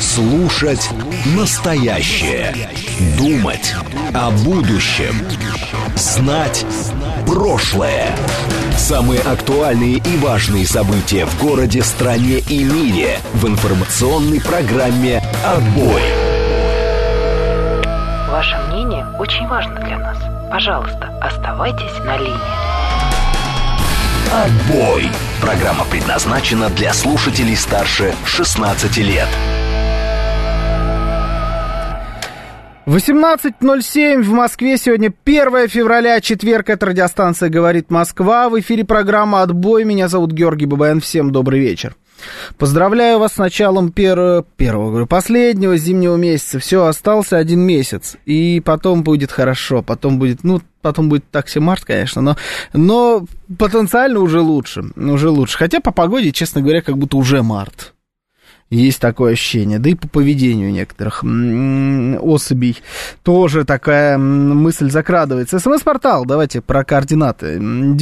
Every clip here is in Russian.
Слушать настоящее. Думать о будущем. Знать прошлое. Самые актуальные и важные события в городе, стране и мире в информационной программе «Отбой». Ваше мнение очень важно для нас. Пожалуйста, оставайтесь на линии. «Отбой». Программа предназначена для слушателей старше 16 лет. 18:07 в Москве. Сегодня 1 февраля, четверг. Это радиостанция «Говорит Москва». В эфире программа «Отбой». Меня зовут Георгий Бабаян. Всем добрый вечер. Поздравляю вас с началом последнего зимнего месяца. Все, остался 1 месяц. И потом будет хорошо. Потом будет так себе март, конечно, но потенциально уже лучше. Хотя по погоде, честно говоря, как будто уже март. Есть такое ощущение. Да и по поведению некоторых особей тоже такая мысль закрадывается. СМС-портал, давайте про координаты.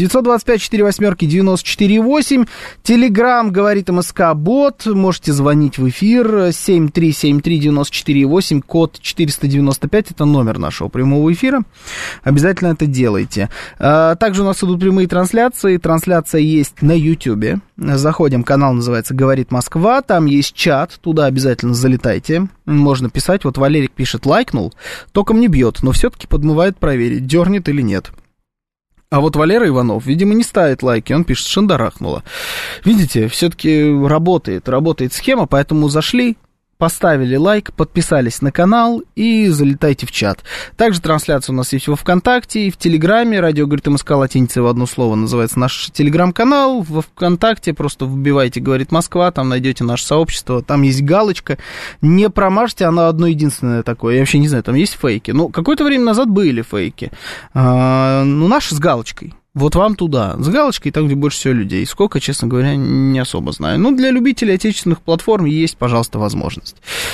925-48-94-8. Телеграм, говорит МСК-бот. Можете звонить в эфир. 7373948, код 495. Это номер нашего прямого эфира. Обязательно это делайте. Также у нас идут прямые трансляции. Трансляция есть на Ютьюбе. Заходим, канал называется «Говорит Москва». Там есть чат, туда обязательно залетайте. Можно писать, вот Валерик пишет, лайкнул, током не бьет, но все-таки подмывает проверить, дернет или нет. А вот Валера Иванов, видимо, не ставит лайки, он пишет, шандарахнуло. Видите, все-таки работает схема, поэтому зашли, поставили лайк, подписались на канал и залетайте в чат. Также трансляция у нас есть во ВКонтакте и в Телеграме. Радио говорит МСК латиницей в одно слово называется наш Телеграм-канал. Во ВКонтакте просто вбивайте «Говорит Москва», там найдете наше сообщество, там есть галочка. Не промажьте, она одно единственное такое. Я вообще не знаю, там есть фейки. Ну, какое-то время назад были фейки. Наши с галочкой. Вот вам туда, с галочкой, там, где больше всего людей. Сколько, честно говоря, не особо знаю. Ну, для любителей отечественных платформ есть, пожалуйста, возможность.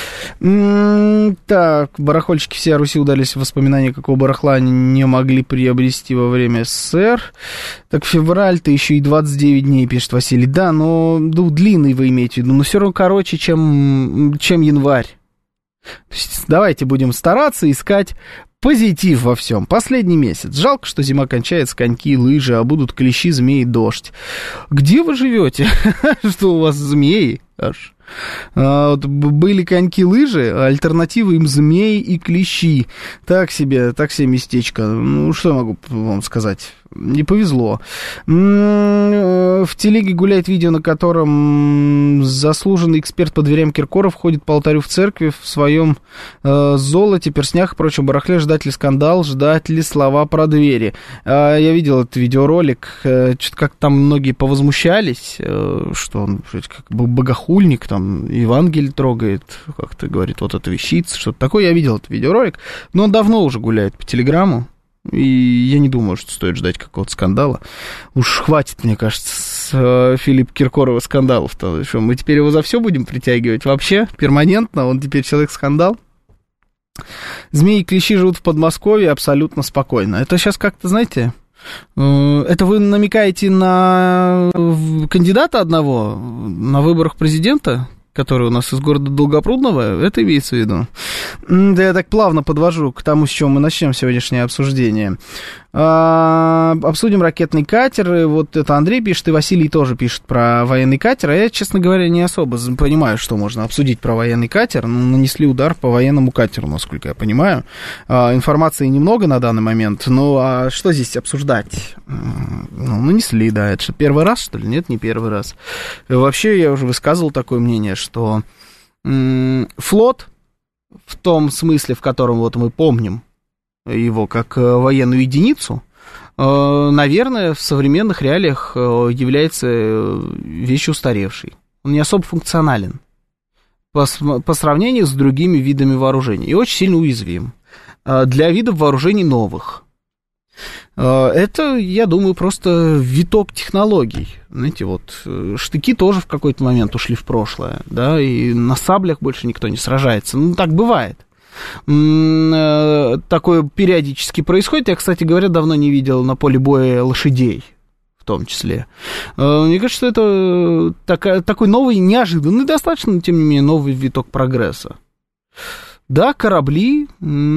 Так, барахольщики всей Руси удались воспоминания, какого барахла они не могли приобрести во время СССР. Так, февраль-то еще и 29 дней, пишет Василий. Да, но длинный вы имеете в виду, но все равно короче, чем январь. То есть, давайте будем стараться искать позитив во всем. Последний месяц. Жалко, что зима кончается, коньки, лыжи, а будут клещи, змеи, дождь. Где вы живете? Что у вас змеи аж? Вот были коньки, лыжи, а альтернатива им змеи и клещи. Так себе местечко. Ну, что я могу вам сказать? Не повезло. В телеге гуляет видео, на котором заслуженный эксперт по дверям Киркоров ходит по алтарю в церкви в своем золоте, перстнях и прочем барахле. Ждать ли скандал, ждать ли слова про двери. Я видел этот видеоролик. Что-то как там многие повозмущались, что он как бы богохульник, там Евангелие трогает, как-то говорит, вот это вещица, что-то такое. Я видел этот видеоролик, но он давно уже гуляет по Телеграму. И я не думаю, что стоит ждать какого-то скандала. Уж хватит, мне кажется, с Филиппа Киркорова скандалов-то. Что, мы теперь его за все будем притягивать? Вообще, перманентно? Он теперь человек-скандал? Змеи и клещи живут в Подмосковье абсолютно спокойно. Это сейчас как-то, знаете... Это вы намекаете на кандидата одного на выборах президента, который у нас из города Долгопрудного? Это имеется в виду? Да, я так плавно подвожу к тому, с чего мы начнем сегодняшнее обсуждение. Обсудим ракетный катер. И вот это Андрей пишет, и Василий тоже пишет про военный катер. А я, честно говоря, не особо понимаю, что можно обсудить про военный катер. Нанесли удар по военному катеру, насколько я понимаю. Информации немного на данный момент. Ну, а что здесь обсуждать? Нанесли, да. Это что, первый раз, что ли? Нет, не первый раз. И вообще, я уже высказывал такое мнение, что флот, в том смысле, в котором вот мы помним его как военную единицу, наверное, в современных реалиях является вещью устаревшей. Он не особо функционален по сравнению с другими видами вооружений и очень сильно уязвим для видов вооружений новых. Это, я думаю, просто виток технологий. Знаете, вот штыки тоже в какой-то момент ушли в прошлое, да, и на саблях больше никто не сражается. Ну, так бывает. Такое периодически происходит. Я, кстати говоря, давно не видел на поле боя лошадей. в том числе. Мне кажется, что это такой новый, неожиданный достаточно, но тем не менее, новый виток прогресса. Да, корабли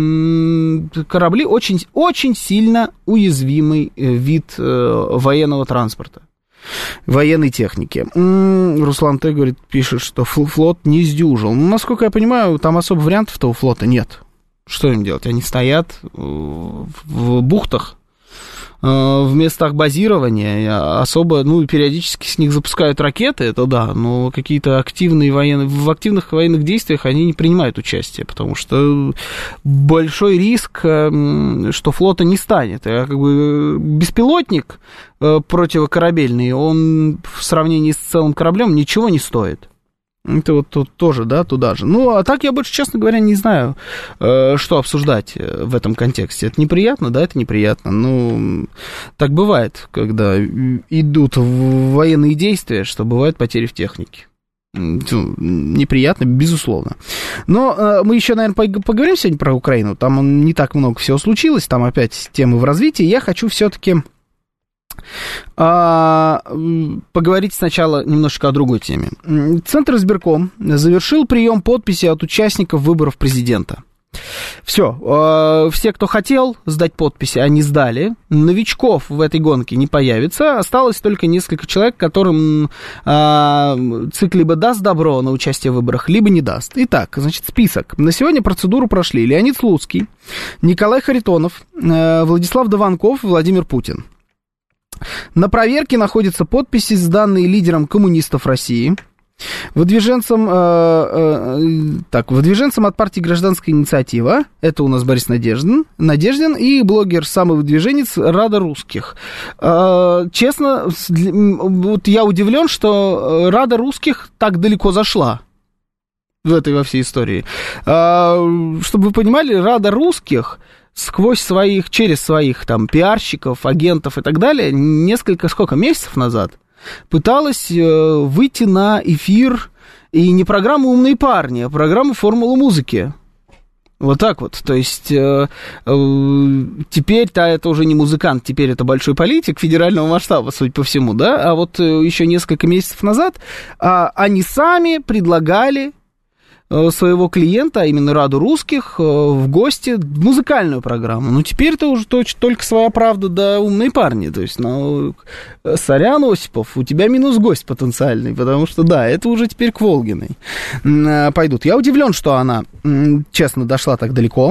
очень, очень сильно уязвимый вид военного транспорта, военной техники. Руслан Т. говорит, пишет, что флот не сдюжил. Ну, насколько я понимаю, там особо вариантов-то у флота нет. Что им делать? Они стоят в бухтах, в местах базирования, особо, периодически с них запускают ракеты, это да, но какие-то в активных военных действиях они не принимают участие, потому что большой риск, что флота не станет. Беспилотник противокорабельный, он в сравнении с целым кораблем ничего не стоит. Это вот тут тоже, да, туда же. А так я больше, честно говоря, не знаю, что обсуждать в этом контексте. Это неприятно, да, это неприятно. Так бывает, когда идут военные действия, что бывают потери в технике. Неприятно, безусловно. Но мы еще, наверное, поговорим сегодня про Украину. Там не так много всего случилось, там опять темы в развитии. Я хочу все-таки поговорить сначала немножечко о другой теме. Центр избирком завершил прием подписей от участников выборов президента. Все, кто хотел сдать подписи, они сдали. Новичков в этой гонке не появится. Осталось только несколько человек, которым ЦИК либо даст добро на участие в выборах, либо не даст. Итак, значит, список. На сегодня процедуру прошли Леонид Слуцкий, Николай Харитонов, Владислав Дованков, Владимир Путин. На проверке находятся подписи, сданные лидером коммунистов России, выдвиженцем от партии «Гражданская инициатива», это у нас Борис Надеждин, и блогер самовыдвиженец Рада Русских. Честно, вот я удивлен, что Рада Русских так далеко зашла во всей истории. Чтобы вы понимали, Рада Русских через своих там пиарщиков, агентов и так далее, месяцев назад пыталась выйти на эфир, и не программу «Умные парни», а программу «Формула музыки». Вот так вот. То есть теперь-то это уже не музыкант, теперь это большой политик федерального масштаба, судя по всему, да? А вот еще несколько месяцев назад они сами предлагали своего клиента, а именно Раду Русских, в гости в музыкальную программу. Теперь-то уже только своя правда, да, умные парни. То есть, сорян, Осипов, у тебя минус гость потенциальный, потому что, да, это уже теперь к Волгиной пойдут. Я удивлен, что она, честно, дошла так далеко.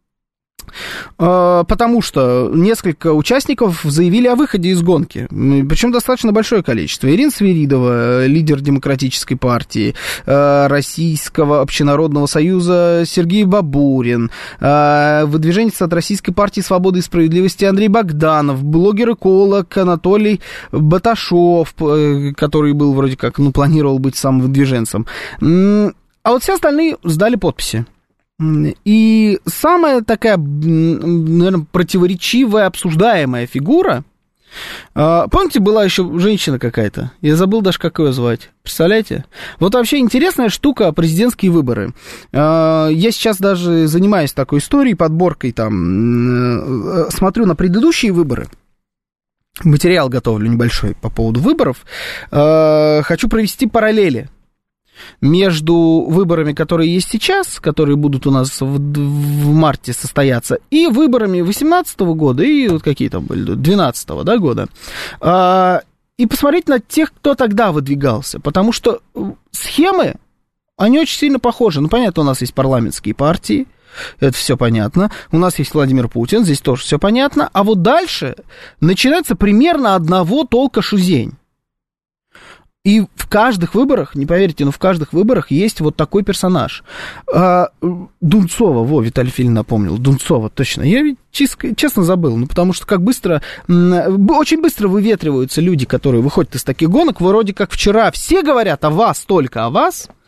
Потому что несколько участников заявили о выходе из гонки, причем достаточно большое количество. Ирина Свиридова, лидер Демократической партии, Российского общенародного союза Сергей Бабурин, выдвиженец от Российской партии Свободы и Справедливости Андрей Богданов, блогер-эколог Анатолий Баташов, который был вроде как, планировал быть самовыдвиженцем. А вот все остальные сдали подписи. И самая такая, наверное, противоречивая, обсуждаемая фигура, помните, была еще женщина какая-то, я забыл даже, как ее звать, представляете? Вот вообще интересная штука — президентские выборы. Я сейчас даже занимаюсь такой историей, подборкой там, смотрю на предыдущие выборы, материал готовлю небольшой по поводу выборов, хочу провести параллели между выборами, которые есть сейчас, которые будут у нас в марте состояться, и выборами 2018 года, и вот какие там были, 2012 года, и посмотреть на тех, кто тогда выдвигался, потому что схемы, они очень сильно похожи. Понятно, у нас есть парламентские партии, это все понятно, у нас есть Владимир Путин, здесь тоже все понятно, а вот дальше начинается примерно одного толка шузень. И в каждых выборах, не поверите, но в каждых выборах есть вот такой персонаж. Дунцова, Виталий Филин напомнил, Дунцова, точно. Я ведь честно забыл, потому что очень быстро выветриваются люди, которые выходят из таких гонок. Вроде как вчера все говорят о вас, только о вас,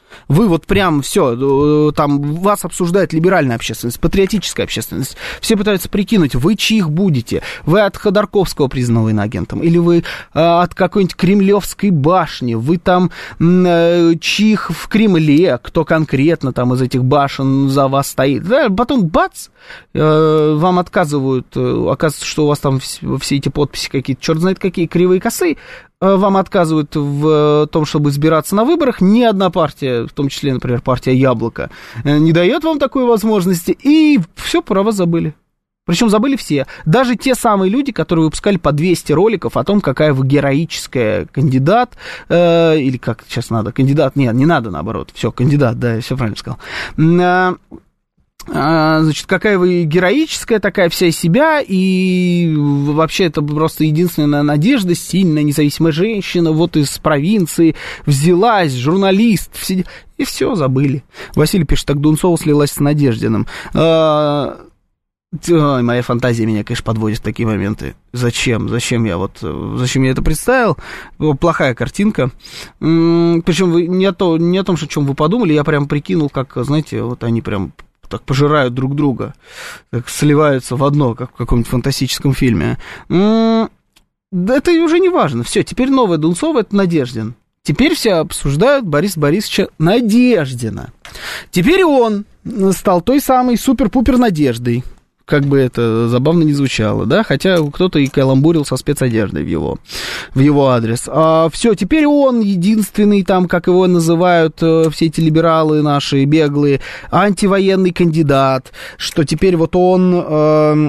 Вы вот прям все, там вас обсуждает либеральная общественность, патриотическая общественность. Все пытаются прикинуть, вы чьих будете? Вы от Ходорковского признаны иноагентом? Или вы от какой-нибудь Кремлевской башни? Вы там чьих в Кремле? Кто конкретно там из этих башен за вас стоит? Да, потом бац, вам отказывают. Оказывается, что у вас там все эти подписи какие-то, черт знает какие, кривые косы. Вам отказывают в том, чтобы избираться на выборах. Ни одна партия, в том числе, например, партия «Яблоко», не дает вам такой возможности. И все, про вас забыли. Причем забыли все. Даже те самые люди, которые выпускали по 200 роликов о том, какая вы героическая кандидат. Или как сейчас надо? Кандидат? Нет, не надо, наоборот. Все, кандидат, да, я все правильно сказал. Значит, какая вы героическая, такая вся из себя, и вообще это просто единственная надежда, сильная независимая женщина, вот из провинции взялась, журналист, и все, забыли. Василий пишет, так Дунцова слилась с Надеждиным. Моя фантазия меня, конечно, подводит в такие моменты. Зачем я это представил? Плохая картинка. Причем не о том, о чем вы подумали, я прям прикинул, как, знаете, вот они прям так пожирают друг друга, так сливаются в одно, как в каком-нибудь фантастическом фильме. Да это уже не важно. Все, теперь новая Дунцова — это Надеждин. Теперь все обсуждают Бориса Борисовича Надеждина. Теперь он стал той самой супер-пупер Надеждой. Как бы это забавно не звучало, да, хотя кто-то и каламбурил со спецодеждой в его адрес. Все, теперь он единственный там, как его называют все эти либералы наши беглые, антивоенный кандидат, что теперь вот он...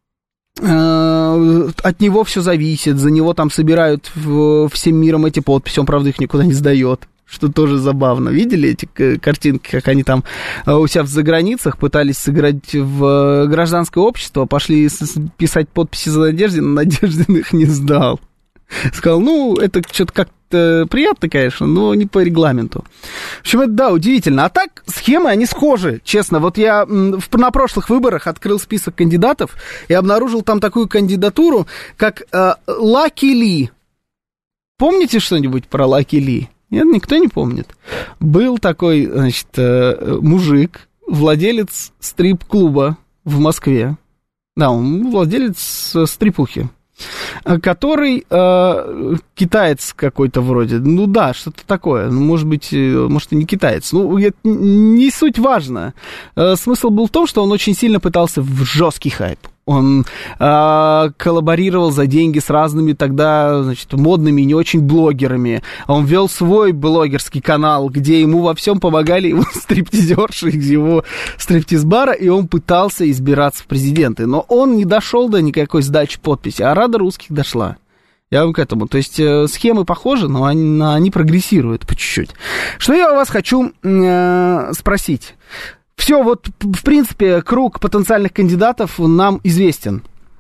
от него все зависит, за него там собирают всем миром эти подписи, он, правда, их никуда не сдает. Что тоже забавно. Видели эти картинки, как они там у себя в заграницах пытались сыграть в гражданское общество, пошли писать подписи за Надеждина, Надеждин их не сдал. Сказал, это что-то как-то приятно, конечно, но не по регламенту. В общем, это, да, удивительно. А так, схемы, они схожи, честно. Вот я на прошлых выборах открыл список кандидатов и обнаружил там такую кандидатуру, как Лаки Ли. Помните что-нибудь про Лаки Ли? Нет, никто не помнит. Был такой, значит, мужик, владелец стрип-клуба в Москве. Да, он владелец стрипухи, который китаец какой-то вроде. Ну да, что-то такое. Может быть, может и не китаец. Ну, это не суть важно. Смысл был в том, что он очень сильно пытался в жесткий хайп. Он коллаборировал за деньги с разными тогда, значит, модными и не очень блогерами. Он вел свой блогерский канал, где ему во всем помогали его стриптизерши из его стриптиз-бара, и он пытался избираться в президенты. Но он не дошел до никакой сдачи подписи, а Рада русских дошла. Я вам к этому. То есть схемы похожи, но они прогрессируют по чуть-чуть. Что я у вас хочу спросить? Все, вот, в принципе, круг потенциальных кандидатов нам известен.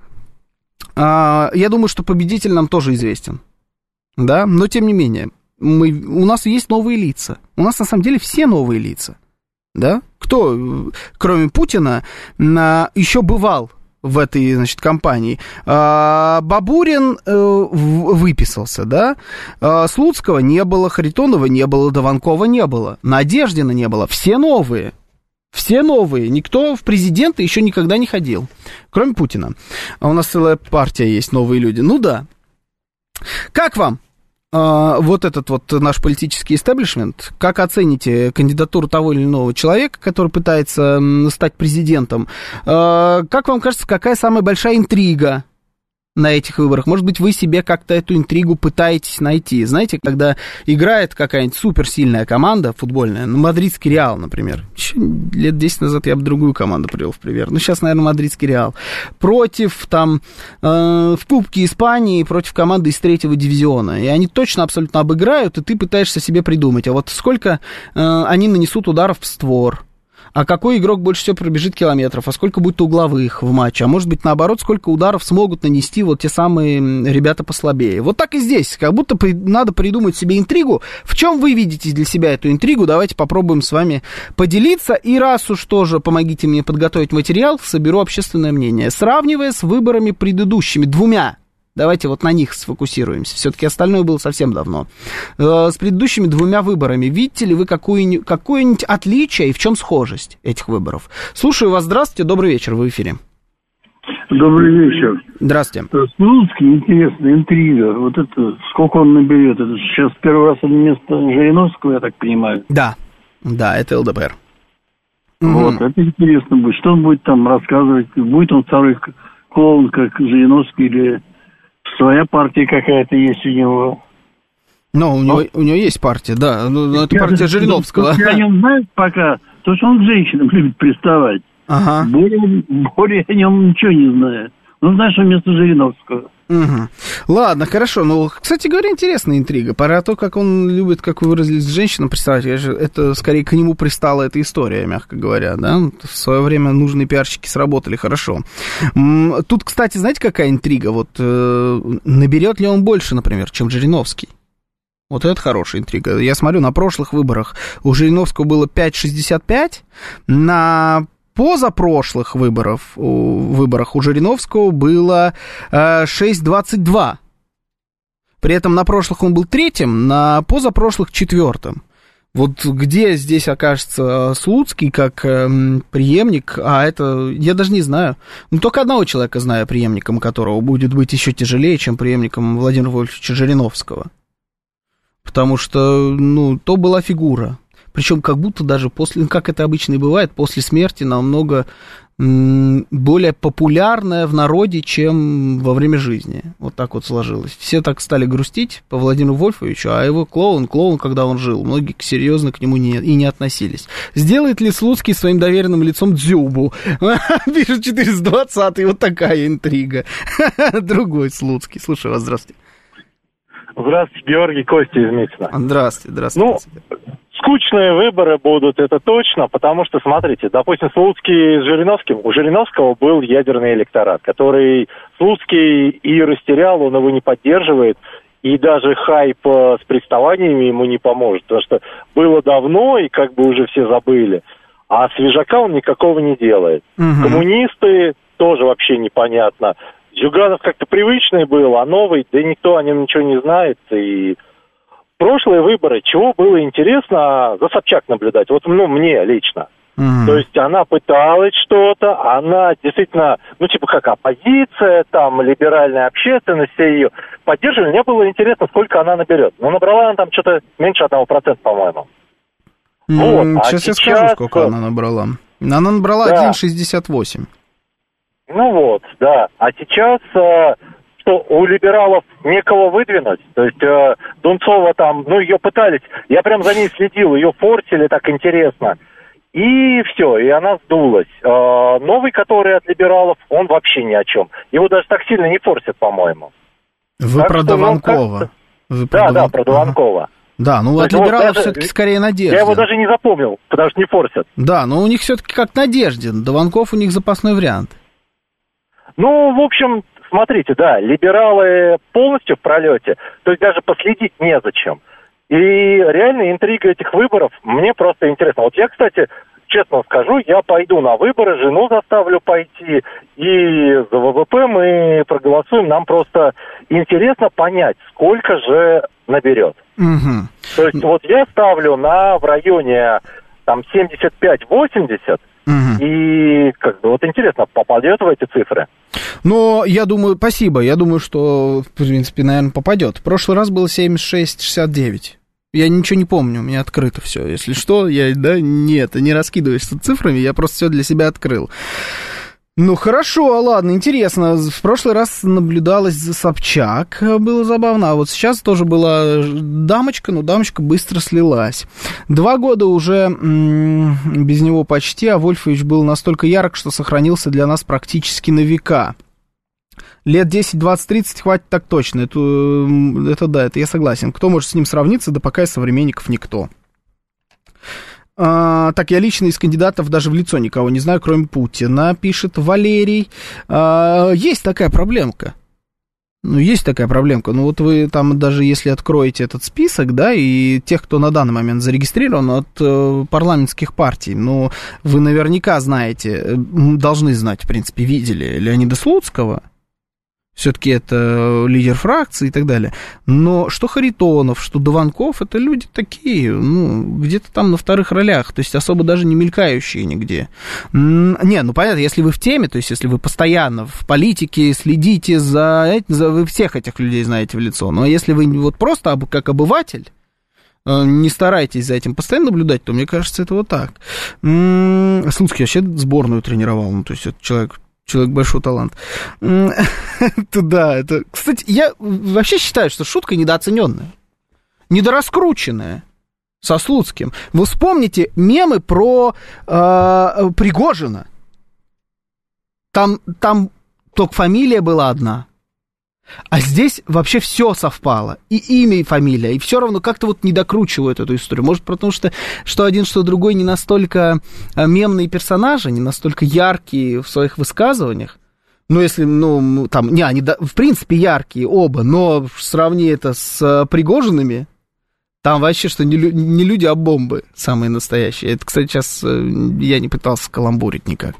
Я думаю, что победитель нам тоже известен. Да, но тем не менее, у нас есть новые лица. У нас, на самом деле, все новые лица. Да? Кто, кроме Путина, еще бывал в этой, значит, кампании? Бабурин выписался, да? Слуцкого не было, Харитонова не было, Дованкова не было, Надеждина не было. Все новые. Все новые. Никто в президенты еще никогда не ходил. Кроме Путина. А у нас целая партия есть, новые люди. Ну да. Как вам вот этот вот наш политический истеблишмент? Как оцените кандидатуру того или иного человека, который пытается стать президентом? Как вам кажется, какая самая большая интрига на этих выборах? Может быть, вы себе как-то эту интригу пытаетесь найти. Знаете, когда играет какая-нибудь суперсильная команда футбольная, мадридский Реал, например. Еще лет 10 назад я бы другую команду привел в пример. Ну, сейчас, наверное, мадридский Реал. Против, там, в Кубке Испании, против команды из 3-го дивизиона. И они точно абсолютно обыграют, и ты пытаешься себе придумать. А вот сколько они нанесут ударов в створ? А какой игрок больше всего пробежит километров? А сколько будет угловых в матче? А может быть, наоборот, сколько ударов смогут нанести вот те самые ребята послабее? Вот так и здесь. Как будто надо придумать себе интригу. В чем вы видите для себя эту интригу? Давайте попробуем с вами поделиться. И раз уж тоже помогите мне подготовить материал, соберу общественное мнение. Сравнивая с выборами предыдущими, двумя Давайте вот на них сфокусируемся. Все-таки остальное было совсем давно. С предыдущими 2 выборами видите ли вы какое-нибудь отличие и в чем схожесть этих выборов? Слушаю вас. Здравствуйте. Добрый вечер. Вы в эфире. Добрый вечер. Здравствуйте. Слуцкий, интересная интрига. Вот это, сколько он наберет? Это сейчас первый раз вместо Жириновского, я так понимаю? Да, это ЛДПР. Вот, это интересно будет. Что он будет там рассказывать? Будет он второй клоун, как Жириновский, или своя партия какая-то есть у него? Ну, у него есть партия, да. Но это партия Жириновского. Я о нем знаю пока, то что он к женщинам любит приставать. Ага. Более о нем ничего не знаю. Ну, знаешь, вместо Жириновского. Угу. Ладно, хорошо. Ну, кстати говоря, интересная интрига. Про то, как он любит, как вы выразились, с женщинам приставать, это скорее к нему пристала эта история, мягко говоря, да? В свое время нужные пиарщики сработали хорошо. Тут, кстати, знаете, какая интрига? Вот наберет ли он больше, например, чем Жириновский? Вот это хорошая интрига. Я смотрю, на прошлых выборах у Жириновского было 5,65, на позапрошлых выборах у Жириновского было 6,22. При этом на прошлых он был 3-м, на позапрошлых 4-м. Вот где здесь окажется Слуцкий как преемник, а это я даже не знаю. Ну, только одного человека знаю преемником, которого будет быть еще тяжелее, чем преемником Владимира Вольфовича Жириновского. Потому что, ну, то была фигура. Причем как будто даже после, как это обычно и бывает, после смерти намного более популярная в народе, чем во время жизни. Вот так вот сложилось. Все так стали грустить по Владимиру Вольфовичу, а его клоун, когда он жил. Многие серьезно к нему не относились. Сделает ли Слуцкий своим доверенным лицом Дзюбу? Пишет 420-й, вот такая интрига. Другой Слуцкий. Слушаю вас, здравствуйте. Здравствуйте, Георгий, Костя из Митина. Здравствуйте. Ну, скучные выборы будут, это точно, потому что, смотрите, допустим, Слуцкий с Жириновским, у Жириновского был ядерный электорат, который Слуцкий и растерял, он его не поддерживает, и даже хайп с приставаниями ему не поможет, потому что было давно, и как бы уже все забыли, а свежака он никакого не делает. Коммунисты тоже вообще непонятно. Зюганов как-то привычный был, а новый, да никто о нем ничего не знает. И прошлые выборы, чего было интересно за Собчак наблюдать, вот, ну, мне лично. То есть она пыталась что-то, она действительно, ну, типа как оппозиция, там, либеральная общественность, все ее поддерживали. Мне было интересно, сколько она наберет. Но набрала она там что-то меньше 1%, по-моему. Вот. Сейчас я скажу, сколько она набрала. Она набрала 1,68. Ну вот, да. А сейчас, что у либералов некого выдвинуть. То есть Дунцова там, ну, ее пытались, я прям за ней следил, ее форсили так интересно. И все, и она сдулась. Новый, который от либералов, он вообще ни о чем. Его даже так сильно не форсят, по-моему. Вы так про что, Дованкова? Да, про Дованкова. Да, ну от либералов вот все-таки скорее Надеждин. Я его даже не запомнил, потому что не форсят. Да, но у них все-таки как Надеждин. Дованков у них запасной вариант. Ну, в общем, смотрите, да, либералы полностью в пролете, то есть даже последить незачем. И реально интрига этих выборов мне просто интересна. Вот я, кстати, честно скажу, я пойду на выборы, жену заставлю пойти, и за ВВП мы проголосуем. Нам просто интересно понять, сколько же наберет. То есть вот я ставлю в районе там 75-80, и как бы вот интересно, попадет в эти цифры? Ну, я думаю, спасибо. Я думаю, что, в принципе, наверное, попадет. В прошлый раз было 76-69. Я ничего не помню, у меня открыто все. Если что, не раскидываюсь цифрами, я просто все для себя открыл. Ну, хорошо, ладно, интересно. В прошлый раз наблюдалось за Собчак, было забавно. А вот сейчас тоже была дамочка, но дамочка быстро слилась. 2 года уже без него почти, а Вольфович был настолько ярок, что сохранился для нас практически на века. Лет 10, 20, 30 хватит так точно. Это я согласен. Кто может с ним сравниться, да пока из современников никто. Так, я лично из кандидатов даже в лицо никого не знаю, кроме Путина, пишет Валерий. Есть такая проблемка. Ну, Ну, вот вы там даже если откроете этот список, да, и тех, кто на данный момент зарегистрирован от парламентских партий, ну, вы наверняка знаете, должны знать, в принципе, видели Леонида Слуцкого, Все-таки это лидер фракции и так далее. Но что Харитонов, что Дованков, это люди такие, где-то там на вторых ролях, то есть особо даже не мелькающие нигде. Понятно, если вы в теме, то есть если вы постоянно в политике следите вы всех этих людей знаете в лицо. Но если вы вот просто как обыватель, не старайтесь за этим постоянно наблюдать, то, мне кажется, это вот так. Слуцкий вообще сборную тренировал, то есть это человек большой талант. Да, это... Кстати, я вообще считаю, что шутка недооцененная, недораскрученная со Слуцким. Вы вспомните мемы про Пригожина. Там только фамилия была одна. А здесь вообще все совпало. И имя, и фамилия. И все равно как-то вот не докручивают эту историю. Может, потому что один, что другой не настолько мемные персонажи, не настолько яркие в своих высказываниях. Если, они в принципе яркие оба, но сравни это с Пригожинами, там вообще, что не люди, а бомбы самые настоящие. Это, кстати, сейчас я не пытался каламбурить никак.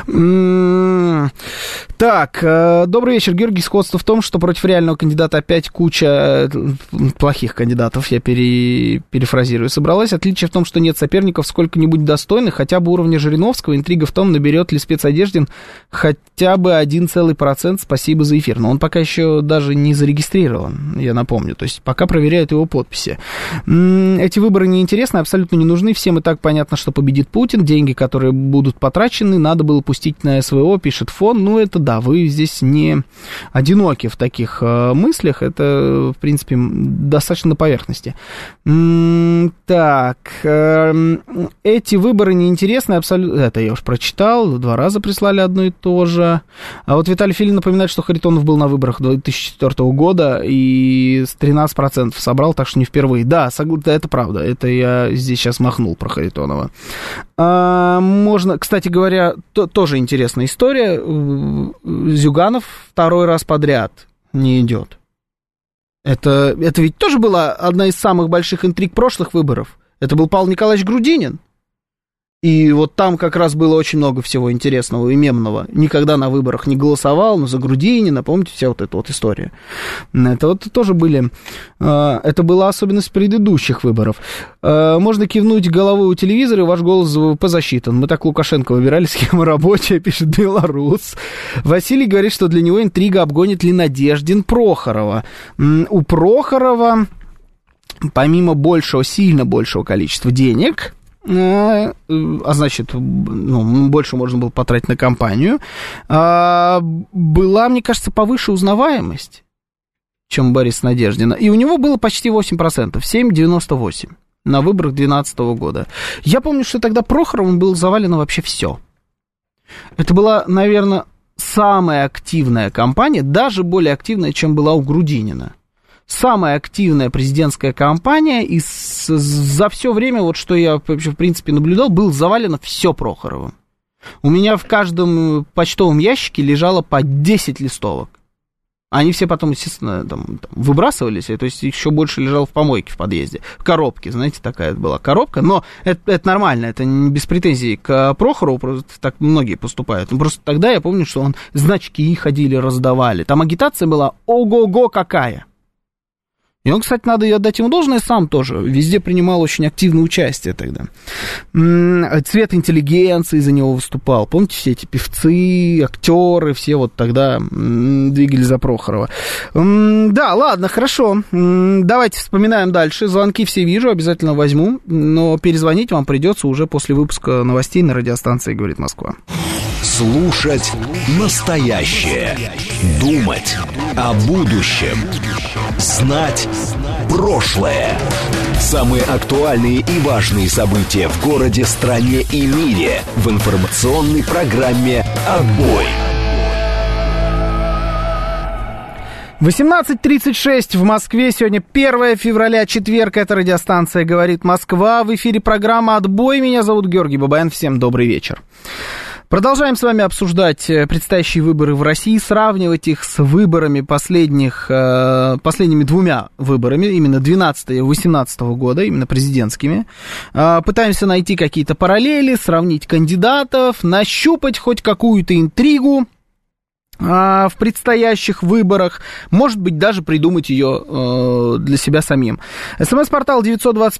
Так, добрый вечер, Георгий. Сходство в том, что против реального кандидата опять куча плохих кандидатов, я перефразирую, собралась. Отличие в том, что нет соперников сколько-нибудь достойных, хотя бы уровня Жириновского. Интрига в том, наберет ли спецодеждин хотя бы 1%. Спасибо за эфир. Но он пока еще даже не зарегистрирован, я напомню. То есть пока проверяют его подписи. Эти выборы неинтересны, абсолютно не нужны. Всем и так понятно, что победит Путин. Деньги, которые будут потрачены, надо было пустить на СВО, пишет Фон. Это да, вы здесь не одиноки в таких мыслях. Это, в принципе, достаточно на поверхности. Так, эти выборы неинтересны абсолютно. Это я уж прочитал, 2 раза прислали одно и то же. А вот Виталий Филин напоминает, что Харитонов был на выборах 2004 года и с 13% собрал, так что не впервые. Да, это правда, это я здесь сейчас махнул про Харитонова. Можно, кстати говоря, тоже интересная история. Зюганов 2 раз подряд не идет. Это ведь тоже была одна из самых больших интриг прошлых выборов. Это был Павел Николаевич Грудинин. И вот там как раз было очень много всего интересного и мемного. Никогда на выборах не голосовал, но за Грудинина, помните, вся вот эта вот история. Это вот тоже были... Это была особенность предыдущих выборов. Можно кивнуть головой у телевизора, и ваш голос за ВВП засчитан. Мы так Лукашенко выбирали, схема рабочая, пишет белорус. Василий говорит, что для него интрига, обгонит ли Надеждин Прохорова. У Прохорова, помимо сильно большего количества денег... значит, больше можно было потратить на кампанию, была, мне кажется, повыше узнаваемость, чем Борис Надеждина. И у него было почти 8%, 7,98% на выборах 2012 года. Я помню, что тогда Прохоровым было завалено вообще все. Это была, наверное, самая активная кампания, даже более активная, чем была у Грудинина. Самая активная президентская кампания, и за все время, вот что я вообще, в принципе, наблюдал, было завалено все Прохоровым. У меня в каждом почтовом ящике лежало по 10 листовок. Они все потом, естественно, там выбрасывались, то есть еще больше лежало в помойке в подъезде. В коробке, знаете, такая была коробка, но это нормально, это не без претензий к Прохорову, просто так многие поступают. Просто тогда я помню, что он значки ходили, раздавали. Там агитация была ого-го какая. И он, кстати, надо отдать ему должное, сам тоже везде принимал очень активное участие тогда. Цвет интеллигенции за него выступал. Помните, все эти певцы, актеры, все вот тогда двигались за Прохорова. Да, ладно, хорошо. Давайте вспоминаем дальше. Звонки все вижу, обязательно возьму. Но перезвонить вам придется уже после выпуска новостей на радиостанции «Говорит Москва». Слушать настоящее. Думать о будущем. Знать прошлое. Самые актуальные и важные события в городе, стране и мире в информационной программе «Отбой». 18:36 в Москве. Сегодня 1 февраля, четверг. Это радиостанция «Говорит Москва». В эфире программа «Отбой». Меня зовут Георгий Бабаян. Всем добрый вечер. Продолжаем с вами обсуждать предстоящие выборы в России, сравнивать их с выборами последними 2 выборами, именно 12 и 18 года, именно президентскими. Пытаемся найти какие-то параллели, сравнить кандидатов, нащупать хоть какую-то интригу. в предстоящих выборах, может быть, даже придумать ее для себя самим. СМС-портал 925-48-94-8,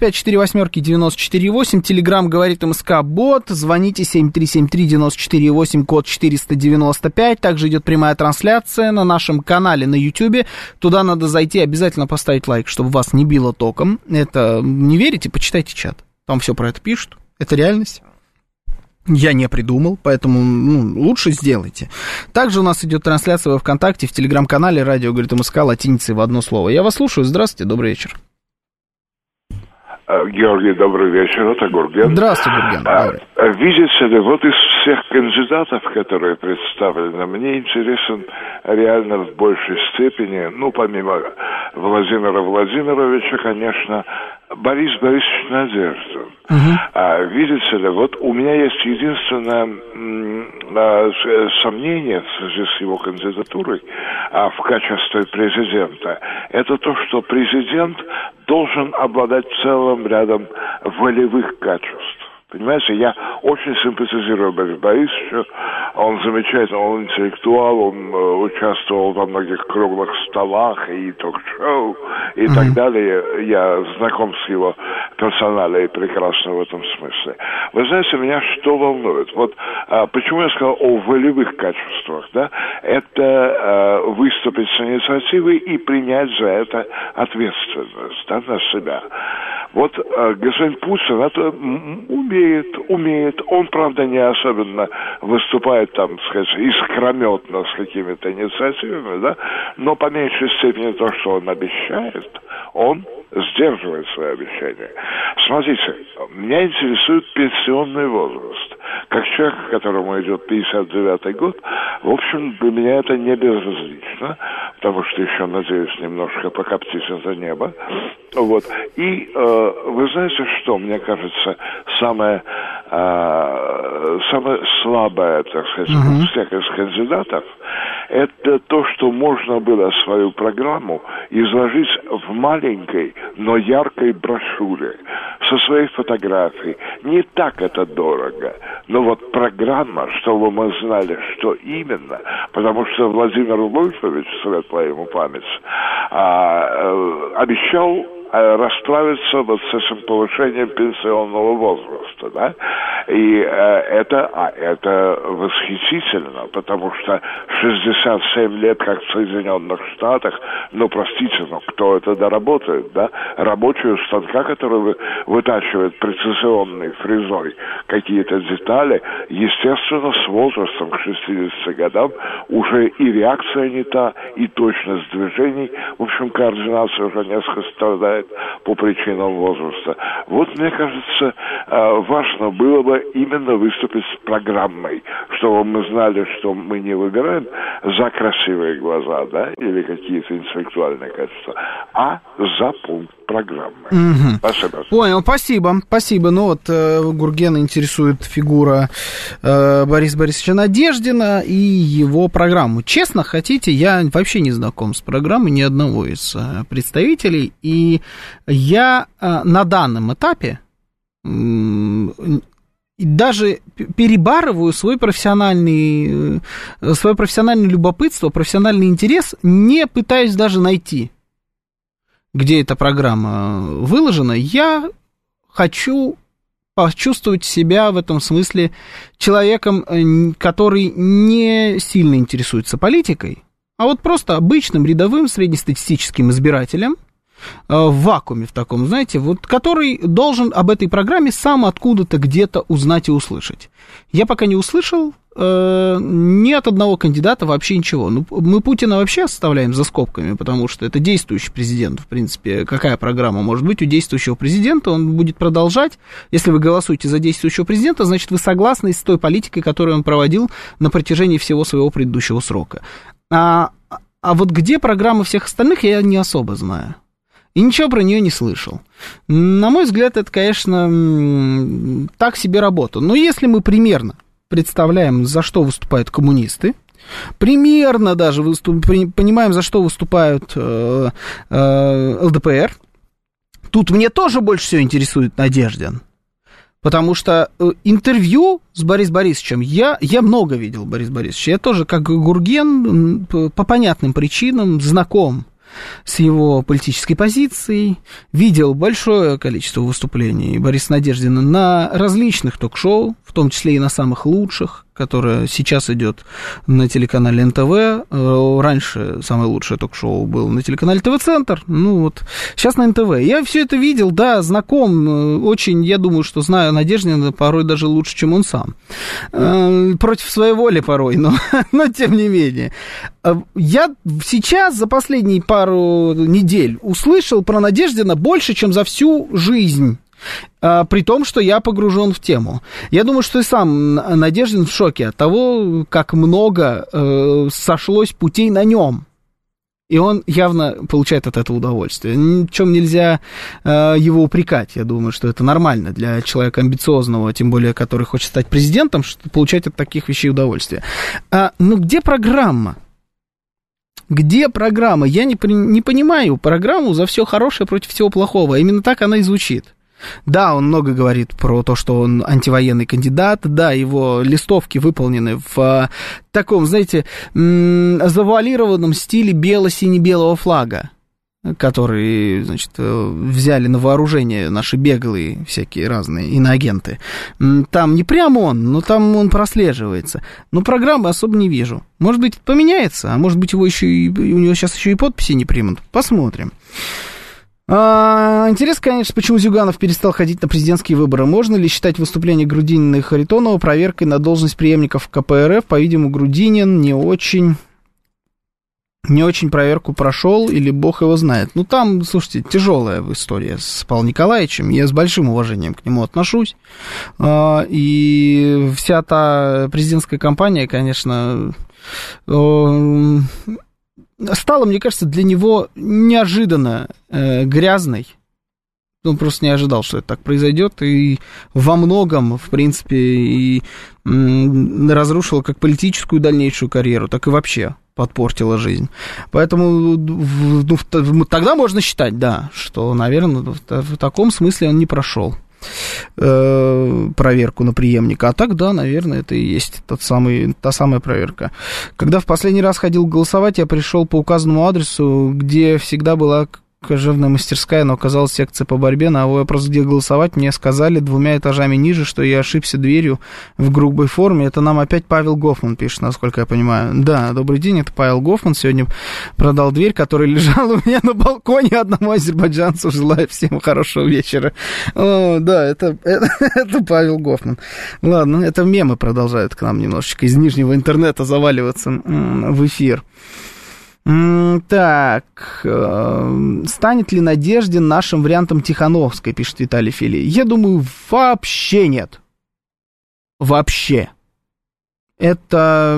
Телеграм говорит МСК-бот, звоните 7373-94-8, код 495, также идет прямая трансляция на нашем канале на Ютьюбе, туда надо зайти, обязательно поставить лайк, чтобы вас не било током. Это не верите, почитайте чат, там все про это пишут, это реальность. Я не придумал, поэтому лучше сделайте. Также у нас идет трансляция во ВКонтакте, в Телеграм-канале «Радио говорит МСК» латиницей в одно слово. Я вас слушаю. Здравствуйте, добрый вечер. Георгий, добрый вечер. Это Гурген. Здравствуйте, Гурген. Видите ли, вот из всех кандидатов, которые представлены, мне интересен реально в большей степени, помимо Владимира Владимировича, конечно, Борис Борисович Надеждин. Видите ли, вот у меня есть единственное сомнение в связи с его кандидатурой в качестве президента. Это то, что президент должен обладать целым рядом волевых качеств. Понимаете, я очень симпатизирую Борису Борисовичу, он замечательный, он интеллектуал, он участвовал во многих круглых столах и ток-шоу и так далее. Я знаком с его персоналией прекрасно в этом смысле. Вы знаете, меня что волнует? Вот почему я сказал о волевых качествах, да? Это выступить с инициативой и принять за это ответственность, да, на себя. Вот господин Путин это умеет. Он, правда, не особенно выступает там, сказать, искрометно с какими-то инициативами, да, но по меньшей степени то, что он обещает, он сдерживает свои обещания. Смотрите, меня интересует пенсионный возраст. Как человек, которому идет 59-й год, в общем, для меня это не безразлично, потому что еще, надеюсь, немножко покоптить это небо. Вот. И вы знаете, что, мне кажется, самое слабое, так сказать, у всех из кандидатов, это то, что можно было свою программу изложить в маленькой, но яркой брошюре со своей фотографией. Не так это дорого, но вот программа, чтобы мы знали, что именно, потому что Владимир Вольфович, светлая ему память, обещал расправиться вот с этим повышением пенсионного возраста, да, и это восхитительно, потому что 67 лет, как в Соединенных Штатах, простите, кто это доработает, да, рабочую станка, которая вытачивает прецизионной фрезой какие-то детали, естественно, с возрастом к 60 годам уже и реакция не та, и точность движений, в общем, координация уже несколько страдает по причинам возраста. Вот, мне кажется, важно было бы именно выступить с программой, чтобы мы знали, что мы не выбираем за красивые глаза, да, или какие-то интеллектуальные качества, а за пункт программы. Спасибо. Понял, спасибо. Гургена интересует фигура Бориса Борисовича Надеждина и его программу. Честно, хотите, я вообще не знаком с программой ни одного из представителей, и я на данном этапе даже перебарываю свое профессиональное любопытство, профессиональный интерес, не пытаюсь даже найти, где эта программа выложена. Я хочу почувствовать себя в этом смысле человеком, который не сильно интересуется политикой, а вот просто обычным рядовым среднестатистическим избирателем, в вакууме в таком, знаете, вот, который должен об этой программе сам откуда-то где-то узнать и услышать. Я пока не услышал ни от одного кандидата вообще ничего. Мы Путина вообще оставляем за скобками, потому что это действующий президент, в принципе. Какая программа может быть у действующего президента? Он будет продолжать. Если вы голосуете за действующего президента, значит, вы согласны с той политикой, которую он проводил на протяжении всего своего предыдущего срока. А вот где программа всех остальных, я не особо знаю. И ничего про нее не слышал. На мой взгляд, это, конечно, так себе работа. Но если мы примерно представляем, за что выступают коммунисты, примерно даже понимаем, за что выступают ЛДПР, тут мне тоже больше всего интересует Надеждин. Потому что интервью с Борисом Борисовичем, я много видел Бориса Борисовича. Я тоже, как Гурген, по понятным причинам знаком с его политической позицией, видел большое количество выступлений Бориса Надеждина на различных ток-шоу, в том числе и на самых лучших, которое сейчас идет на телеканале НТВ. Раньше самое лучшее ток-шоу было на телеканале ТВ-центр, ну вот, сейчас на НТВ. Я все это видел, да, знаком, очень, я думаю, что знаю Надеждина порой даже лучше, чем он сам. Против своей воли порой, но тем не менее. Я сейчас за последние пару недель услышал про Надеждина больше, чем за всю жизнь. При том, что я погружен в тему. Я думаю, что и сам Надеждин в шоке от того, как много сошлось путей на нем. И он явно получает от этого удовольствие. В чем нельзя его упрекать. Я думаю, что это нормально для человека амбициозного, тем более, который хочет стать президентом, что получать от таких вещей удовольствие. Но где программа? Где программа? Я не понимаю программу за все хорошее против всего плохого. Именно так она и звучит. Да, он много говорит про то, что он антивоенный кандидат, да, его листовки выполнены в таком, знаете, завуалированном стиле бело-сине-белого флага, который, значит, взяли на вооружение наши беглые всякие разные иноагенты. Там не прямо он, но там он прослеживается. Но программы особо не вижу. Может быть, поменяется, а может быть, у него сейчас еще и подписи не примут. Посмотрим. Интересно, конечно, почему Зюганов перестал ходить на президентские выборы. Можно ли считать выступление Грудинина и Харитонова проверкой на должность преемников КПРФ? По-видимому, Грудинин не очень проверку прошел, или бог его знает. Ну, там, слушайте, тяжелая история с Павлом Николаевичем. Я с большим уважением к нему отношусь. И вся та президентская кампания, конечно, стала, мне кажется, для него неожиданно грязной. Он просто не ожидал, что это так произойдет, и во многом, в принципе, и разрушила как политическую дальнейшую карьеру, так и вообще подпортила жизнь. Поэтому тогда можно считать, да, что, наверное, в таком смысле он не прошел проверку на преемника. А так, да, наверное, это и есть та самая проверка. Когда в последний раз ходил голосовать, я пришел по указанному адресу, где всегда была кожевная мастерская, но оказалась секция по борьбе. На вопрос, где голосовать, мне сказали 2 этажами ниже, что я ошибся дверью в грубой форме. Это нам опять Павел Гофман пишет, насколько я понимаю. Да, добрый день, это Павел Гофман. Сегодня продал дверь, которая лежала у меня на балконе одному азербайджанцу. Желаю всем хорошего вечера. О, да, это Павел Гофман. Ладно, это мемы продолжают к нам немножечко из нижнего интернета заваливаться в эфир. Так, станет ли Надеждин нашим вариантом Тихановской, пишет Виталий Фили. Я думаю, вообще нет. Вообще. Это